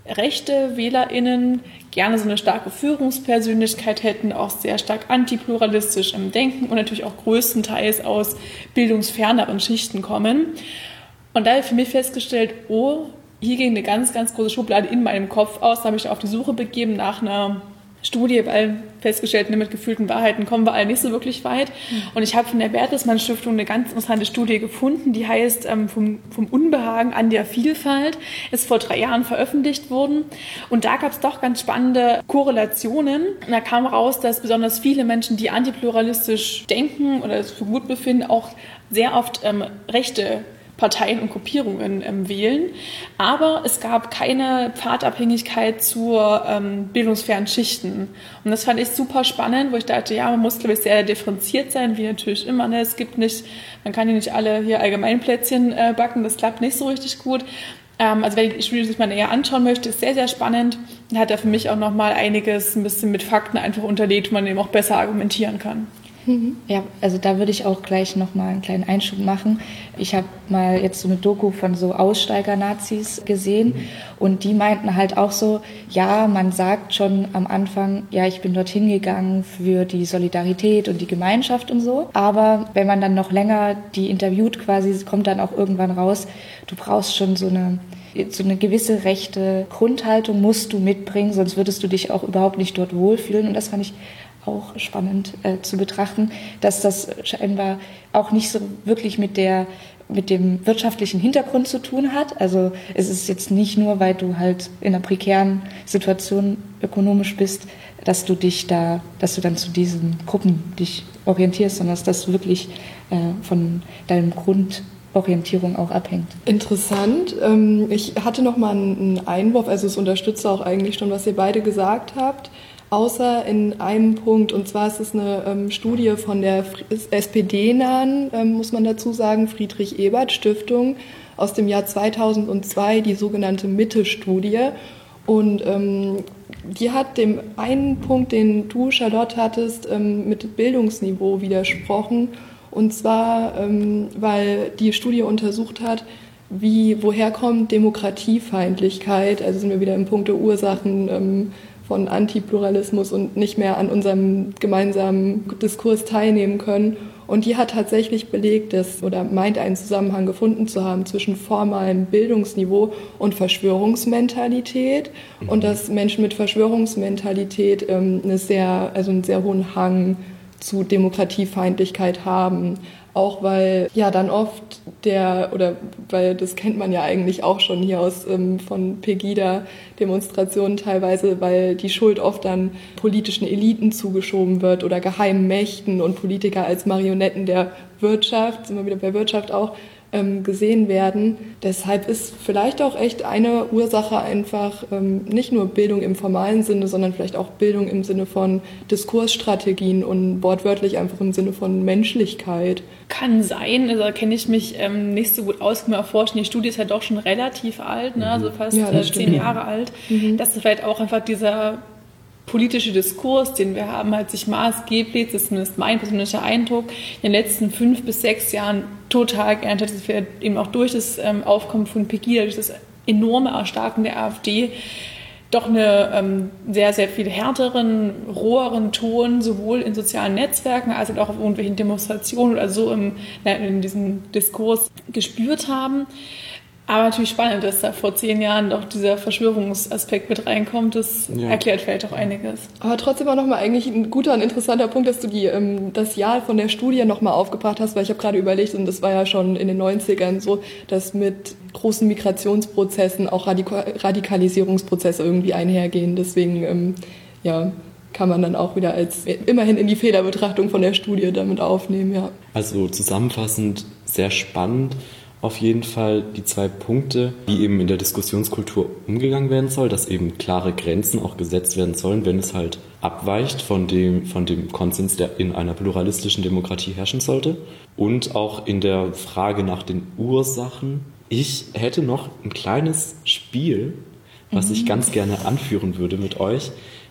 [SPEAKER 1] rechte WählerInnen gerne so eine starke Führungspersönlichkeit hätten, auch sehr stark antipluralistisch im Denken und natürlich auch größtenteils aus bildungsferneren Schichten kommen. Und da habe ich für mich festgestellt, oh, hier ging eine ganz, ganz große Schublade in meinem Kopf aus. Da habe ich auf die Suche begeben nach einer Studie, weil festgestellt, mit gefühlten Wahrheiten kommen wir alle nicht so wirklich weit. Mhm. Und ich habe von der Bertelsmann Stiftung eine ganz interessante Studie gefunden, die heißt ähm, vom, vom Unbehagen an der Vielfalt, ist vor drei Jahren veröffentlicht worden. Und da gab es doch ganz spannende Korrelationen. Und da kam raus, dass besonders viele Menschen, die antipluralistisch denken oder es für gut befinden, auch sehr oft ähm, rechte Parteien und Gruppierungen ähm, wählen. Aber es gab keine Pfadabhängigkeit zu ähm, bildungsfernen Schichten. Und das fand ich super spannend, wo ich dachte, ja, man muss, glaube ich, sehr differenziert sein, wie natürlich immer. Ne? Es gibt nicht, man kann ja nicht alle hier Allgemeinplätzchen äh, backen, das klappt nicht so richtig gut. Ähm, also wenn ich die Studie sich mal näher anschauen möchte, ist sehr, sehr spannend. Und hat da für mich auch nochmal einiges ein bisschen mit Fakten einfach unterlegt, wo man eben auch besser argumentieren kann.
[SPEAKER 2] Ja, also da würde ich auch gleich nochmal einen kleinen Einschub machen. Ich habe mal jetzt so eine Doku von so Aussteiger-Nazis gesehen und die meinten halt auch so, ja, man sagt schon am Anfang, ja, ich bin dorthin gegangen für die Solidarität und die Gemeinschaft und so, aber wenn man dann noch länger die interviewt quasi, kommt dann auch irgendwann raus, du brauchst schon so eine so eine gewisse rechte Grundhaltung musst du mitbringen, sonst würdest du dich auch überhaupt nicht dort wohlfühlen und das fand ich auch spannend äh, zu betrachten, dass das scheinbar auch nicht so wirklich mit der mit dem wirtschaftlichen Hintergrund zu tun hat. Also es ist jetzt nicht nur, weil du halt in einer prekären Situation ökonomisch bist, dass du dich da, dass du dann zu diesen Gruppen dich orientierst, sondern dass das wirklich äh, von deinem Grundorientierung auch abhängt.
[SPEAKER 4] Interessant. Ich hatte noch mal einen Einwurf, also es unterstützt auch eigentlich schon, was ihr beide gesagt habt. Außer in einem Punkt, und zwar ist es eine ähm, Studie von der S P D-nahen, ähm, muss man dazu sagen, Friedrich-Ebert-Stiftung aus dem Jahr zweitausendzwei, die sogenannte Mitte-Studie. Und ähm, die hat dem einen Punkt, den du, Charlotte, hattest, ähm, mit Bildungsniveau widersprochen. Und zwar, ähm, weil die Studie untersucht hat, wie, woher kommt Demokratiefeindlichkeit, also sind wir wieder im Punkt der Ursachen, ähm, von Antipluralismus und nicht mehr an unserem gemeinsamen Diskurs teilnehmen können. Und die hat tatsächlich belegt, dass, oder meint einen Zusammenhang gefunden zu haben zwischen formalem Bildungsniveau und Verschwörungsmentalität. Mhm. Und dass Menschen mit Verschwörungsmentalität ähm, eine sehr, also einen sehr hohen Hang zu Demokratiefeindlichkeit haben. Auch weil ja dann oft der, oder weil das kennt man ja eigentlich auch schon hier aus ähm, von Pegida-Demonstrationen teilweise, weil die Schuld oft dann politischen Eliten zugeschoben wird oder geheimen Mächten und Politiker als Marionetten der Wirtschaft, sind wir wieder bei Wirtschaft auch, ähm, gesehen werden. Deshalb ist vielleicht auch echt eine Ursache einfach ähm, nicht nur Bildung im formalen Sinne, sondern vielleicht auch Bildung im Sinne von Diskursstrategien und wortwörtlich einfach im Sinne von Menschlichkeit.
[SPEAKER 1] Kann sein, also da kenne ich mich ähm, nicht so gut aus, kann mir auch vorstellen, die Studie ist ja doch schon relativ alt, ne? Also fast
[SPEAKER 4] ja,
[SPEAKER 1] äh, zehn Jahre alt, mhm. dass vielleicht auch einfach dieser politische Diskurs, den wir haben, hat sich maßgeblich, das ist zumindest mein persönlicher Eindruck, in den letzten fünf bis sechs Jahren total geändert. Das wird eben auch durch das ähm, Aufkommen von Pegida, durch das enorme Erstarken der AfD, doch eine ähm, sehr, sehr viel härteren, roheren Ton, sowohl in sozialen Netzwerken als auch auf irgendwelchen Demonstrationen oder so im, in diesem Diskurs gespürt haben. Aber natürlich spannend, dass da vor zehn Jahren doch dieser Verschwörungsaspekt mit reinkommt. Das ja. erklärt vielleicht auch einiges.
[SPEAKER 4] Aber trotzdem auch nochmal eigentlich ein guter und interessanter Punkt, dass du die, ähm, das Jahr von der Studie nochmal aufgebracht hast, weil ich habe gerade überlegt, und das war ja schon in den neunzigern so, dass mit großen Migrationsprozessen auch Radik- Radikalisierungsprozesse irgendwie einhergehen. Deswegen, ähm, ja, kann man dann auch wieder als immerhin in die Fehlerbetrachtung von der Studie damit aufnehmen, ja.
[SPEAKER 3] Also zusammenfassend sehr spannend. Auf jeden Fall die zwei Punkte, wie eben in der Diskussionskultur umgegangen werden soll, dass eben klare Grenzen auch gesetzt werden sollen, wenn es halt abweicht von dem, von dem Konsens, der in einer pluralistischen Demokratie herrschen sollte. Und auch in der Frage nach den Ursachen. Ich hätte noch ein kleines Spiel, was ich ganz gerne anführen würde mit euch.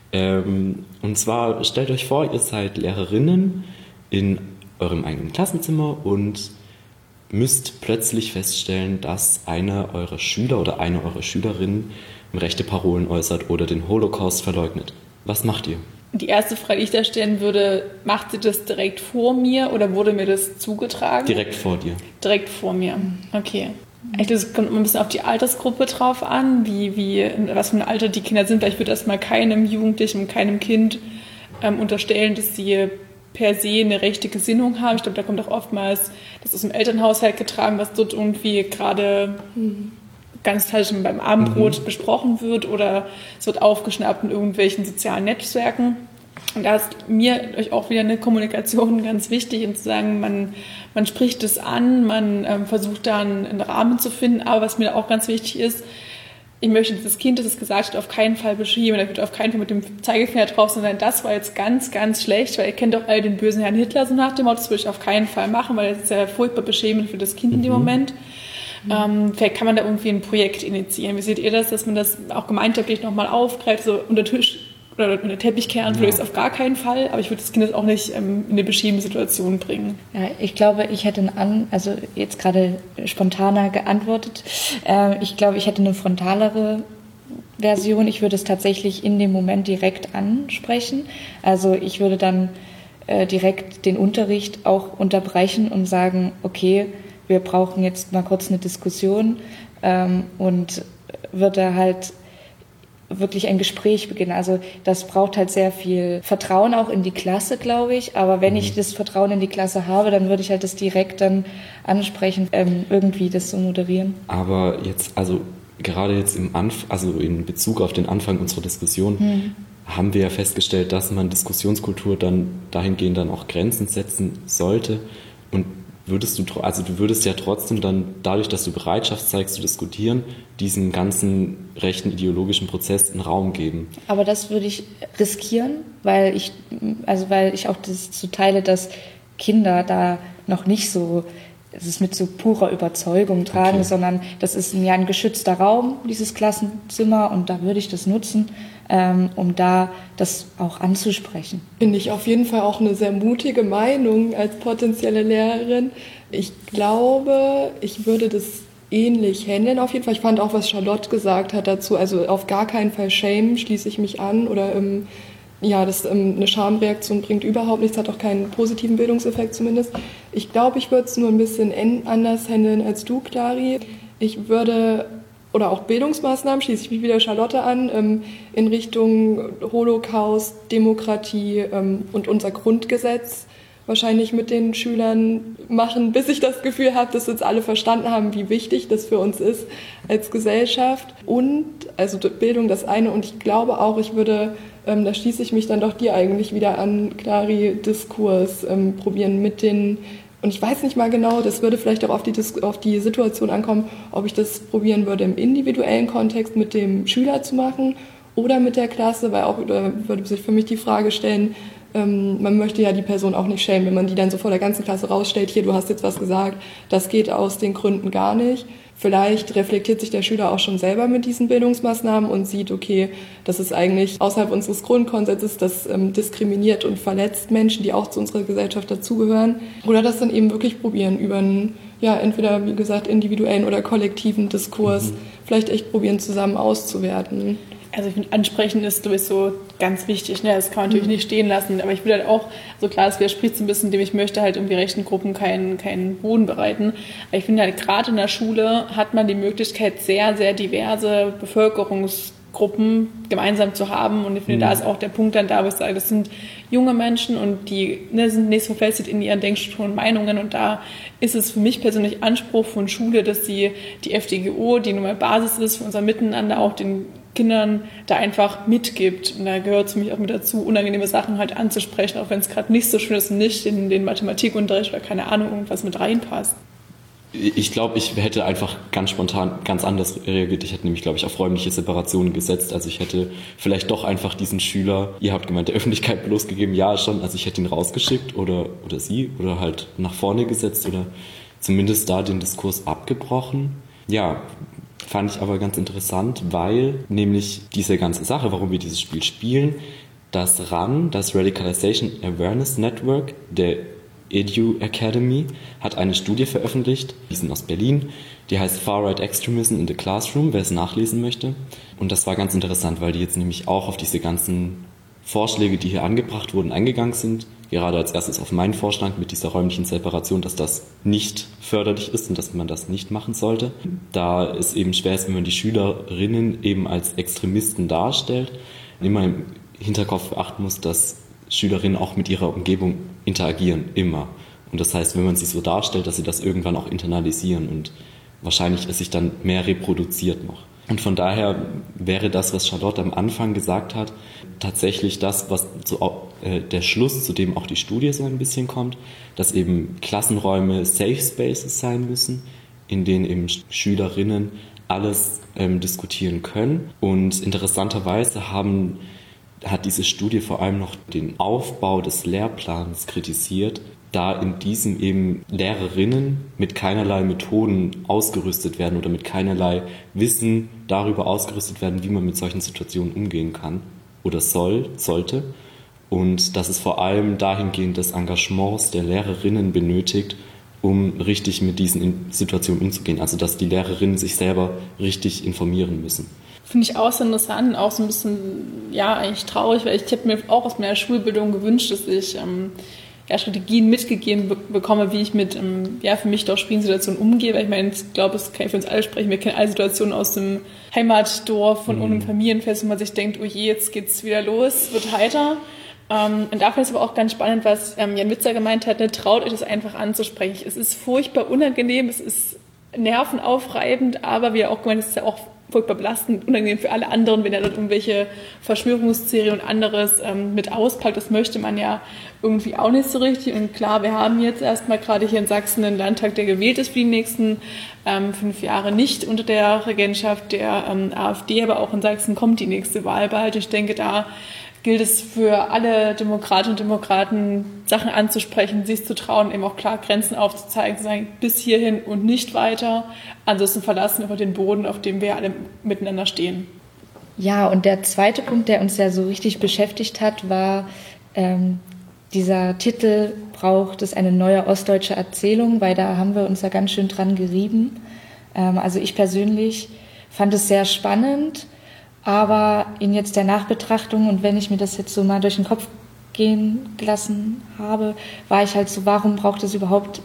[SPEAKER 3] Ähm, und zwar stellt euch vor, ihr seid Lehrerinnen in eurem eigenen Klassenzimmer und müsst plötzlich feststellen, dass einer eurer Schüler oder eine eurer Schülerinnen rechte Parolen äußert oder den Holocaust verleugnet. Was macht ihr?
[SPEAKER 1] Die erste Frage, die ich da stellen würde, macht sie das direkt vor mir oder wurde mir das zugetragen?
[SPEAKER 3] Direkt vor dir.
[SPEAKER 1] Direkt vor mir, okay. Ich glaube, es kommt immer ein bisschen auf die Altersgruppe drauf an, wie, wie, was für ein Alter die Kinder sind. Weil ich würde erstmal keinem Jugendlichen, keinem Kind ähm, unterstellen, dass sie per se eine rechte Gesinnung haben. Ich glaube, da kommt auch oftmals das aus dem Elternhaushalt getragen, was dort irgendwie gerade mhm. ganz teilweise beim Abendbrot mhm. besprochen wird oder es wird aufgeschnappt in irgendwelchen sozialen Netzwerken. Und da ist mir auch wieder eine Kommunikation ganz wichtig, und zu sagen, man, man spricht es an, man ähm, versucht da einen, einen Rahmen zu finden. Aber was mir auch ganz wichtig ist, ich möchte dieses Kind, das es gesagt hat, auf keinen Fall beschrieben. Da wird auf keinen Fall mit dem Zeigefinger drauf sein, das war jetzt ganz, ganz schlecht, weil ihr kennt doch all den bösen Herrn Hitler, so nach dem Motto, das würde ich auf keinen Fall machen, weil das ist ja furchtbar beschämend für das Kind mhm. in dem Moment. Mhm. Ähm, vielleicht kann man da irgendwie ein Projekt initiieren. Wie seht ihr das, dass man das auch gemeinschaftlich nochmal aufgreift, so unter Tisch oder unter Teppich kehren, würde ich es auf gar keinen Fall, aber ich würde das Kind jetzt auch nicht ähm, in eine beschämende Situation bringen.
[SPEAKER 2] Ja, ich glaube, ich hätte an, also jetzt gerade spontaner geantwortet, äh, ich glaube, ich hätte eine frontalere Version. Ich würde es tatsächlich in dem Moment direkt ansprechen. Also ich würde dann äh, direkt den Unterricht auch unterbrechen und sagen, okay, wir brauchen jetzt mal kurz eine Diskussion ähm, und würde halt wirklich ein Gespräch beginnen. Also das braucht halt sehr viel Vertrauen auch in die Klasse, glaube ich. Aber wenn ich das Vertrauen in die Klasse habe, dann würde ich halt das direkt dann ansprechen, ähm, irgendwie das zu moderieren.
[SPEAKER 3] Aber jetzt, also gerade jetzt im Anf- also in Bezug auf den Anfang unserer Diskussion, hm. haben wir ja festgestellt, dass man Diskussionskultur dann dahingehend dann auch Grenzen setzen sollte. Und würdest du, also du würdest ja trotzdem dann, dadurch, dass du Bereitschaft zeigst zu diskutieren, diesen ganzen rechten ideologischen Prozess einen Raum geben.
[SPEAKER 2] Aber das würde ich riskieren, weil ich, also weil ich auch das so teile, dass Kinder da noch nicht so, es ist mit so purer Überzeugung tragen, okay. sondern das ist ja ein geschützter Raum, dieses Klassenzimmer, und da würde ich das nutzen, ähm, um da das auch anzusprechen.
[SPEAKER 4] Finde ich auf jeden Fall auch eine sehr mutige Meinung als potenzielle Lehrerin. Ich glaube, ich würde das ähnlich handeln auf jeden Fall. Ich fand auch, was Charlotte gesagt hat dazu, also auf gar keinen Fall Shame, schließe ich mich an, oder ähm, ja, das ähm, eine Schamreaktion bringt überhaupt nichts, hat auch keinen positiven Bildungseffekt zumindest. Ich glaube, ich würde es nur ein bisschen anders handeln als du, Clari. Ich würde, oder auch Bildungsmaßnahmen, schließe ich mich wieder Charlotte an, ähm, in Richtung Holocaust, Demokratie ähm, und unser Grundgesetz wahrscheinlich mit den Schülern machen, bis ich das Gefühl habe, dass uns alle verstanden haben, wie wichtig das für uns ist als Gesellschaft. Und, also Bildung das eine, und ich glaube auch, ich würde, ähm, da schließe ich mich dann doch dir eigentlich wieder an, Clari, Diskurs ähm, probieren mit den, und ich weiß nicht mal genau, das würde vielleicht auch auf die, Dis- auf die Situation ankommen, ob ich das probieren würde, im individuellen Kontext mit dem Schüler zu machen oder mit der Klasse, weil auch da würde sich für mich die Frage stellen, Ähm, man möchte ja die Person auch nicht schämen, wenn man die dann so vor der ganzen Klasse rausstellt, hier, du hast jetzt was gesagt, das geht aus den Gründen gar nicht. Vielleicht reflektiert sich der Schüler auch schon selber mit diesen Bildungsmaßnahmen und sieht, okay, das ist eigentlich außerhalb unseres Grundkonsenses, das ähm, diskriminiert und verletzt Menschen, die auch zu unserer Gesellschaft dazugehören. Oder das dann eben wirklich probieren über einen, ja, entweder, wie gesagt, individuellen oder kollektiven Diskurs, mhm. vielleicht echt probieren, zusammen auszuwerten.
[SPEAKER 1] Also ich finde, ansprechen ist sowieso ganz wichtig, ne? Das kann man natürlich nicht stehen lassen, aber ich will halt auch, so klar, es widerspricht so ein bisschen dem, ich möchte halt irgendwie rechten Gruppen keinen, keinen Boden bereiten, aber ich finde halt, gerade in der Schule hat man die Möglichkeit, sehr, sehr diverse Bevölkerungsgruppen gemeinsam zu haben, und ich finde, mhm. da ist auch der Punkt dann da, wo ich sage, das sind junge Menschen und die ne, sind nicht so verfestigt in ihren Denkstrukturen und Meinungen, und da ist es für mich persönlich Anspruch von Schule, dass sie die F D G O, die nun mal Basis ist für unser Miteinander, auch den Kindern da einfach mitgibt. Und da gehört es für mich auch mit dazu, unangenehme Sachen halt anzusprechen, auch wenn es gerade nicht so schön ist und nicht in den Mathematikunterricht oder keine Ahnung, irgendwas mit reinpasst.
[SPEAKER 3] Ich glaube, ich hätte einfach ganz spontan ganz anders reagiert. Ich hätte nämlich, glaube ich, auf räumliche Separationen gesetzt. Also ich hätte vielleicht doch einfach diesen Schüler, ihr habt gemeint, der Öffentlichkeit bloßgegeben, ja schon, also ich hätte ihn rausgeschickt oder, oder sie oder halt nach vorne gesetzt oder zumindest da den Diskurs abgebrochen. Ja, fand ich aber ganz interessant, weil nämlich diese ganze Sache, warum wir dieses Spiel spielen, das R A N, das Radicalization Awareness Network, der Edu Academy hat eine Studie veröffentlicht, die sind aus Berlin, die heißt Far Right Extremism in the Classroom, wer es nachlesen möchte. Und das war ganz interessant, weil die jetzt nämlich auch auf diese ganzen Vorschläge, die hier angebracht wurden, eingegangen sind. Gerade als erstes auf meinen Vorschlag mit dieser räumlichen Separation, dass das nicht förderlich ist und dass man das nicht machen sollte. Da es eben schwer ist, wenn man die Schülerinnen eben als Extremisten darstellt, immer im Hinterkopf beachten muss, dass Schülerinnen auch mit ihrer Umgebung interagieren, immer. Und das heißt, wenn man sie so darstellt, dass sie das irgendwann auch internalisieren und wahrscheinlich es sich dann mehr reproduziert noch. Und von daher wäre das, was Charlotte am Anfang gesagt hat, tatsächlich das, was zu, äh, der Schluss, zu dem auch die Studie so ein bisschen kommt, dass eben Klassenräume Safe Spaces sein müssen, in denen eben Schülerinnen alles ähm, diskutieren können. Und interessanterweise haben, hat diese Studie vor allem noch den Aufbau des Lehrplans kritisiert, da in diesem eben Lehrerinnen mit keinerlei Methoden ausgerüstet werden oder mit keinerlei Wissen darüber ausgerüstet werden, wie man mit solchen Situationen umgehen kann oder soll, sollte. Und dass es vor allem dahingehend des Engagements der Lehrerinnen benötigt, um richtig mit diesen Situationen umzugehen. Also dass die Lehrerinnen sich selber richtig informieren müssen.
[SPEAKER 1] Finde ich auch so interessant, auch so ein bisschen, ja, eigentlich traurig, weil ich, ich habe mir auch aus meiner Schulbildung gewünscht, dass ich ähm, ja, Strategien mitgegeben be- bekomme, wie ich mit ähm, ja, für mich doch schwierigen Situationen umgehe. Weil ich meine, ich glaube, das kann ich für uns alle sprechen. Wir kennen alle Situationen aus dem Heimatdorf von mhm. einem Familienfest, wo man sich denkt, oh je, jetzt geht's wieder los, wird heiter. Ähm, und dafür ist aber auch ganz spannend, was ähm, Jan Witzer gemeint hat, ne, traut euch das einfach anzusprechen. Es ist furchtbar unangenehm, es ist nervenaufreibend, aber wie er auch gemeint hat, es ist ja auch furchtbar belastend, unangenehm für alle anderen, wenn er dort irgendwelche Verschwörungstheorien und anderes ähm, mit auspackt. Das möchte man ja irgendwie auch nicht so richtig. Und klar, wir haben jetzt erstmal gerade hier in Sachsen einen Landtag, der gewählt ist für die nächsten ähm, fünf Jahre, nicht unter der Regentschaft der ähm, AfD, aber auch in Sachsen kommt die nächste Wahl bald. Ich denke, da gilt es für alle Demokratinnen und Demokraten, Sachen anzusprechen, sich zu trauen, eben auch klar Grenzen aufzuzeigen, zu sagen, bis hierhin und nicht weiter. Ansonsten verlassen wir den Boden, auf dem wir alle miteinander stehen.
[SPEAKER 2] Ja, und der zweite Punkt, der uns ja so richtig beschäftigt hat, war ähm, dieser Titel, braucht es eine neue ostdeutsche Erzählung, weil da haben wir uns ja ganz schön dran gerieben. Ähm, also ich persönlich fand es sehr spannend, aber in jetzt der Nachbetrachtung und wenn ich mir das jetzt so mal durch den Kopf gehen lassen habe, war ich halt so, warum braucht es überhaupt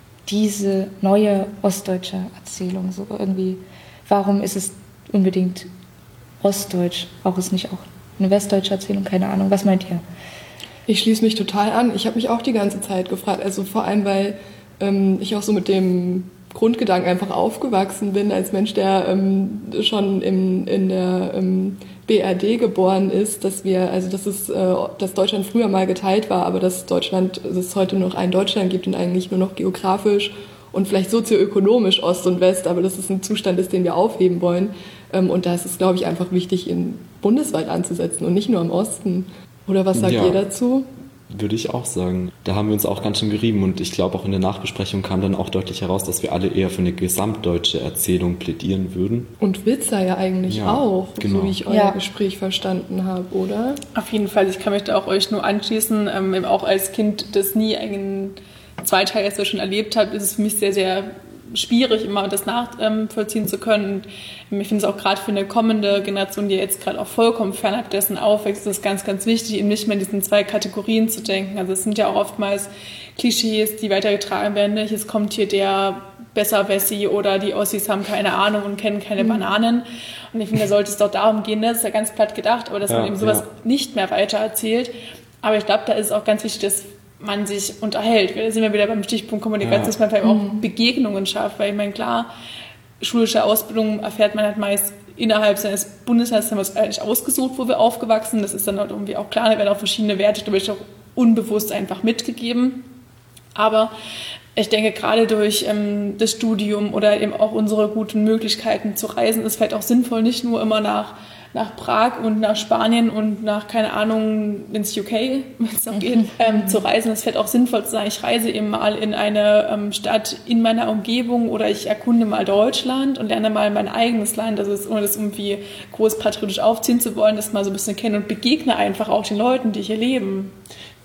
[SPEAKER 2] diese neue ostdeutsche Erzählung? So irgendwie, warum ist es unbedingt ostdeutsch? Braucht es nicht auch eine westdeutsche Erzählung? Keine Ahnung. Was meint ihr?
[SPEAKER 4] Ich schließe mich total an. Ich habe mich auch die ganze Zeit gefragt. Also vor allem, weil ähm, ich auch so mit dem Grundgedanken einfach aufgewachsen bin, als Mensch, der ähm, schon in, in der ähm, B R D geboren ist, dass wir, also dass es, äh, dass Deutschland früher mal geteilt war, aber dass Deutschland, dass es heute nur noch ein Deutschland gibt und eigentlich nur noch geografisch und vielleicht sozioökonomisch Ost und West, aber dass es ein Zustand ist, den wir aufheben wollen. Ähm, und da ist es, glaube ich, einfach wichtig, ihn bundesweit anzusetzen und nicht nur im Osten. Oder was sagt
[SPEAKER 3] ja.
[SPEAKER 4] ihr dazu?
[SPEAKER 3] Würde ich auch sagen. Da haben wir uns auch ganz schön gerieben und ich glaube auch in der Nachbesprechung kam dann auch deutlich heraus, dass wir alle eher für eine gesamtdeutsche Erzählung plädieren würden.
[SPEAKER 4] Und Witzer ja eigentlich ja, auch, genau. So wie ich euer ja. Gespräch verstanden habe, oder?
[SPEAKER 1] Auf jeden Fall, ich kann mich da auch euch nur anschließen. Ähm, auch als Kind, das nie einen Zweiteil so schon erlebt hat, ist es für mich sehr, sehr schwierig, immer das nachvollziehen zu können. Und ich finde es auch gerade für eine kommende Generation, die jetzt gerade auch vollkommen fernab dessen aufwächst, ist es ganz, ganz wichtig, eben nicht mehr in diesen zwei Kategorien zu denken. Also es sind ja auch oftmals Klischees, die weitergetragen werden. Nicht? Es kommt hier der Besserwessi oder die Ossis haben keine Ahnung und kennen keine mhm. Bananen. Und ich finde, da sollte es doch darum gehen, das ist ja ganz platt gedacht, aber dass ja, man eben sowas ja. nicht mehr weiter erzählt. Aber ich glaube, da ist es auch ganz wichtig, dass man sich unterhält. Da sind wir wieder beim Stichpunkt Kommunikation, ja. dass man vielleicht auch mhm. Begegnungen schafft, weil ich meine, klar, schulische Ausbildung erfährt man halt meist innerhalb seines Bundeslandes, haben wir es eigentlich ausgesucht, wo wir aufgewachsen sind. Das ist dann halt irgendwie auch klar, da werden auch verschiedene Werte, glaube ich, auch unbewusst einfach mitgegeben. Aber ich denke, gerade durch ähm, das Studium oder eben auch unsere guten Möglichkeiten zu reisen, ist vielleicht auch sinnvoll, nicht nur immer nach nach Prag und nach Spanien und nach, keine Ahnung, ins U K, wenn es noch geht, ähm, zu reisen. Es wird auch sinnvoll zu sagen, ich reise eben mal in eine ähm, Stadt in meiner Umgebung oder ich erkunde mal Deutschland und lerne mal mein eigenes Land, also das, ohne das irgendwie groß patriotisch aufziehen zu wollen, das mal so ein bisschen kennen und begegne einfach auch den Leuten, die hier leben.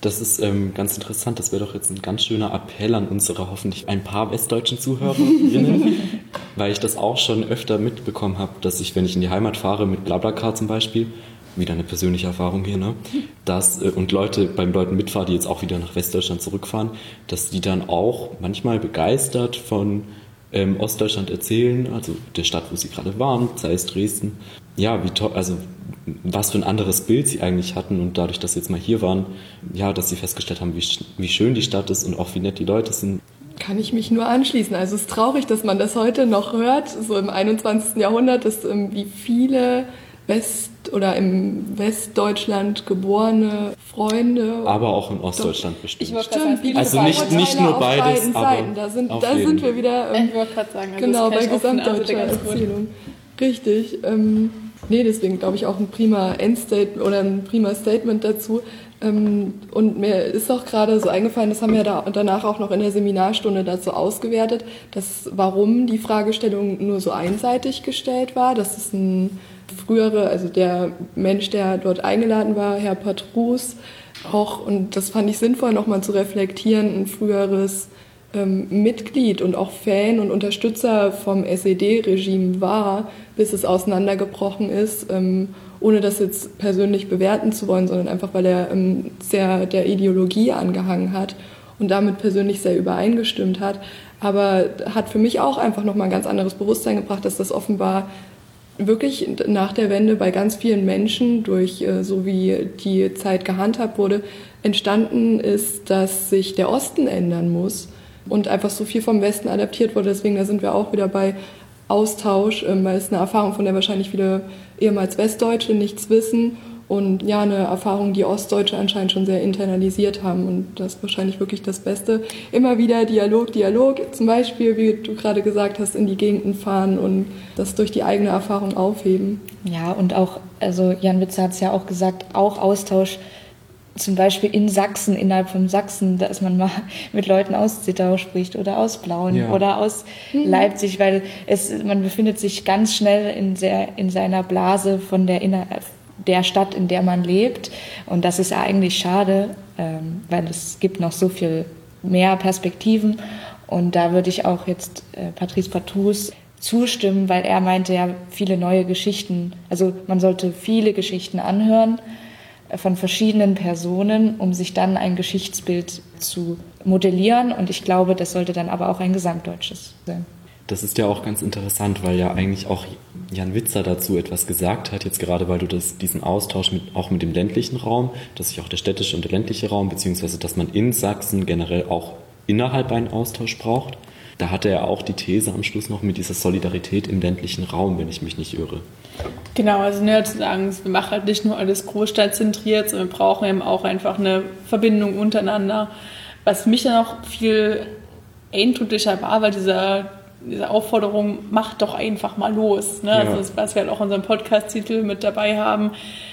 [SPEAKER 3] Das ist ähm, ganz interessant. Das wäre doch jetzt ein ganz schöner Appell an unsere hoffentlich ein paar westdeutschen Zuhörerinnen, weil ich das auch schon öfter mitbekommen habe, dass ich, wenn ich in die Heimat fahre mit BlaBlaCar zum Beispiel, wieder eine persönliche Erfahrung hier, ne? Dass, äh, und Leute, beim Leuten mitfahren, die jetzt auch wieder nach Westdeutschland zurückfahren, dass die dann auch manchmal begeistert von ähm, Ostdeutschland erzählen, also der Stadt, wo sie gerade waren, sei es Dresden. Ja, wie toll, also was für ein anderes Bild sie eigentlich hatten und dadurch, dass sie jetzt mal hier waren, ja, dass sie festgestellt haben, wie, wie schön die Stadt ist und auch wie nett die Leute sind.
[SPEAKER 4] Kann ich mich nur anschließen. Also es ist traurig, dass man das heute noch hört, so im einundzwanzigsten Jahrhundert, dass ähm, wie viele West- oder im Westdeutschland geborene Freunde.
[SPEAKER 3] Aber auch in Ostdeutschland bestimmt.
[SPEAKER 1] Ich
[SPEAKER 4] Stimmt, viele
[SPEAKER 3] also nicht, nicht nur beides, aber
[SPEAKER 4] da sind,
[SPEAKER 3] auf
[SPEAKER 4] da
[SPEAKER 3] jeden.
[SPEAKER 4] sind wir wieder ähm,
[SPEAKER 1] Ich wollte gerade sagen, also
[SPEAKER 4] genau
[SPEAKER 1] das
[SPEAKER 4] bei
[SPEAKER 1] kann ich offen, also
[SPEAKER 4] gesamtdeutscher
[SPEAKER 1] ganz gut.
[SPEAKER 4] Erzählung. Richtig. Ähm, nee, deswegen glaube ich auch ein prima Endstatement oder ein prima Statement dazu. Ähm, und mir ist auch gerade so eingefallen, das haben wir da danach auch noch in der Seminarstunde dazu ausgewertet, dass warum die Fragestellung nur so einseitig gestellt war. Das ist ein frühere, also der Mensch, der dort eingeladen war, Herr Patrus, auch, und das fand ich sinnvoll, nochmal zu reflektieren, ein früheres ähm, Mitglied und auch Fan und Unterstützer vom S E D-Regime war, bis es auseinandergebrochen ist, ähm, ohne das jetzt persönlich bewerten zu wollen, sondern einfach, weil er ähm, sehr der Ideologie angehangen hat und damit persönlich sehr übereingestimmt hat. Aber hat für mich auch einfach nochmal ein ganz anderes Bewusstsein gebracht, dass das offenbar wirklich nach der Wende bei ganz vielen Menschen, durch äh, so wie die Zeit gehandhabt wurde, entstanden ist, dass sich der Osten ändern muss und einfach so viel vom Westen adaptiert wurde. Deswegen, da sind wir auch wieder bei Austausch, ähm, weil es eine Erfahrung, von der wahrscheinlich viele ehemals Westdeutsche nichts wissen und ja, eine Erfahrung, die Ostdeutsche anscheinend schon sehr internalisiert haben, und das ist wahrscheinlich wirklich das Beste. Immer wieder Dialog, Dialog, zum Beispiel, wie du gerade gesagt hast, in die Gegenden fahren und das durch die eigene Erfahrung aufheben.
[SPEAKER 2] Ja, und auch, also Jan Witzer hat es ja auch gesagt, auch Austausch zum Beispiel in Sachsen, innerhalb von Sachsen, dass man mal mit Leuten aus Zittau spricht oder aus Plauen ja. oder aus mhm. Leipzig, weil es, man befindet sich ganz schnell in, sehr, in seiner Blase von der Inner der Stadt, in der man lebt. Und das ist eigentlich schade, ähm, weil es gibt noch so viel mehr Perspektiven. Und da würde ich auch jetzt äh, Patrice Patrus zustimmen, weil er meinte ja viele neue Geschichten. Also man sollte viele Geschichten anhören äh, von verschiedenen Personen, um sich dann ein Geschichtsbild zu modellieren. Und ich glaube, das sollte dann aber auch ein gesamtdeutsches sein.
[SPEAKER 3] Das ist ja auch ganz interessant, weil ja eigentlich auch Jan Witzer dazu etwas gesagt hat, jetzt gerade weil du das, diesen Austausch mit, auch mit dem ländlichen Raum, dass sich auch der städtische und der ländliche Raum, beziehungsweise dass man in Sachsen generell auch innerhalb einen Austausch braucht. Da hatte er auch die These am Schluss noch mit dieser Solidarität im ländlichen Raum, wenn ich mich nicht irre.
[SPEAKER 1] Genau, also ne, zu sagen, wir machen halt nicht nur alles großstadtzentriert, sondern wir brauchen eben auch einfach eine Verbindung untereinander. Was mich dann auch viel eindrücklicher war, weil dieser diese Aufforderung, macht doch einfach mal los. Ne? Ja. Also das, was wir halt auch in unserem Podcast-Titel mit dabei haben.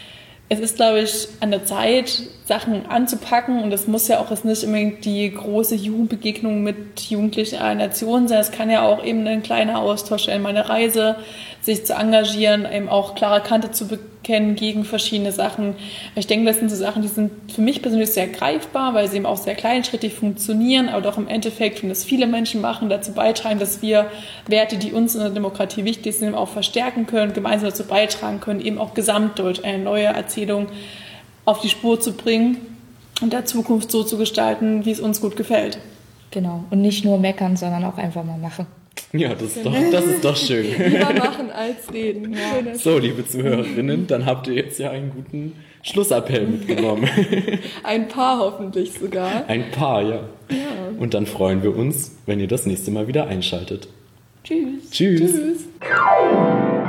[SPEAKER 1] Es ist, glaube ich, an der Zeit, Sachen anzupacken, und das muss ja auch jetzt nicht unbedingt die große Jugendbegegnung mit Jugendlichen einer Nation sein. Es kann ja auch eben ein kleiner Austausch sein, mal eine Reise, sich zu engagieren, eben auch klare Kante zu bekennen gegen verschiedene Sachen. Ich denke, das sind so Sachen, die sind für mich persönlich sehr greifbar, weil sie eben auch sehr kleinschrittig funktionieren, aber doch im Endeffekt, wenn das viele Menschen machen, dazu beitragen, dass wir Werte, die uns in der Demokratie wichtig sind, auch verstärken können, gemeinsam dazu beitragen können, eben auch gesamtdeutsch eine neue Erzählung auf die Spur zu bringen und der Zukunft so zu gestalten, wie es uns gut gefällt.
[SPEAKER 2] Genau. Und nicht nur meckern, sondern auch einfach mal machen.
[SPEAKER 3] Ja, das ist doch, das ist doch schön.
[SPEAKER 4] Lieber machen als reden. Ja.
[SPEAKER 3] So, liebe Zuhörerinnen, dann habt ihr jetzt ja einen guten Schlussappell mitgenommen.
[SPEAKER 4] Ein paar hoffentlich sogar.
[SPEAKER 3] Ein paar, ja.
[SPEAKER 4] ja.
[SPEAKER 3] Und dann freuen wir uns, wenn ihr das nächste Mal wieder einschaltet.
[SPEAKER 2] Tschüss.
[SPEAKER 3] Tschüss.
[SPEAKER 4] Tschüss.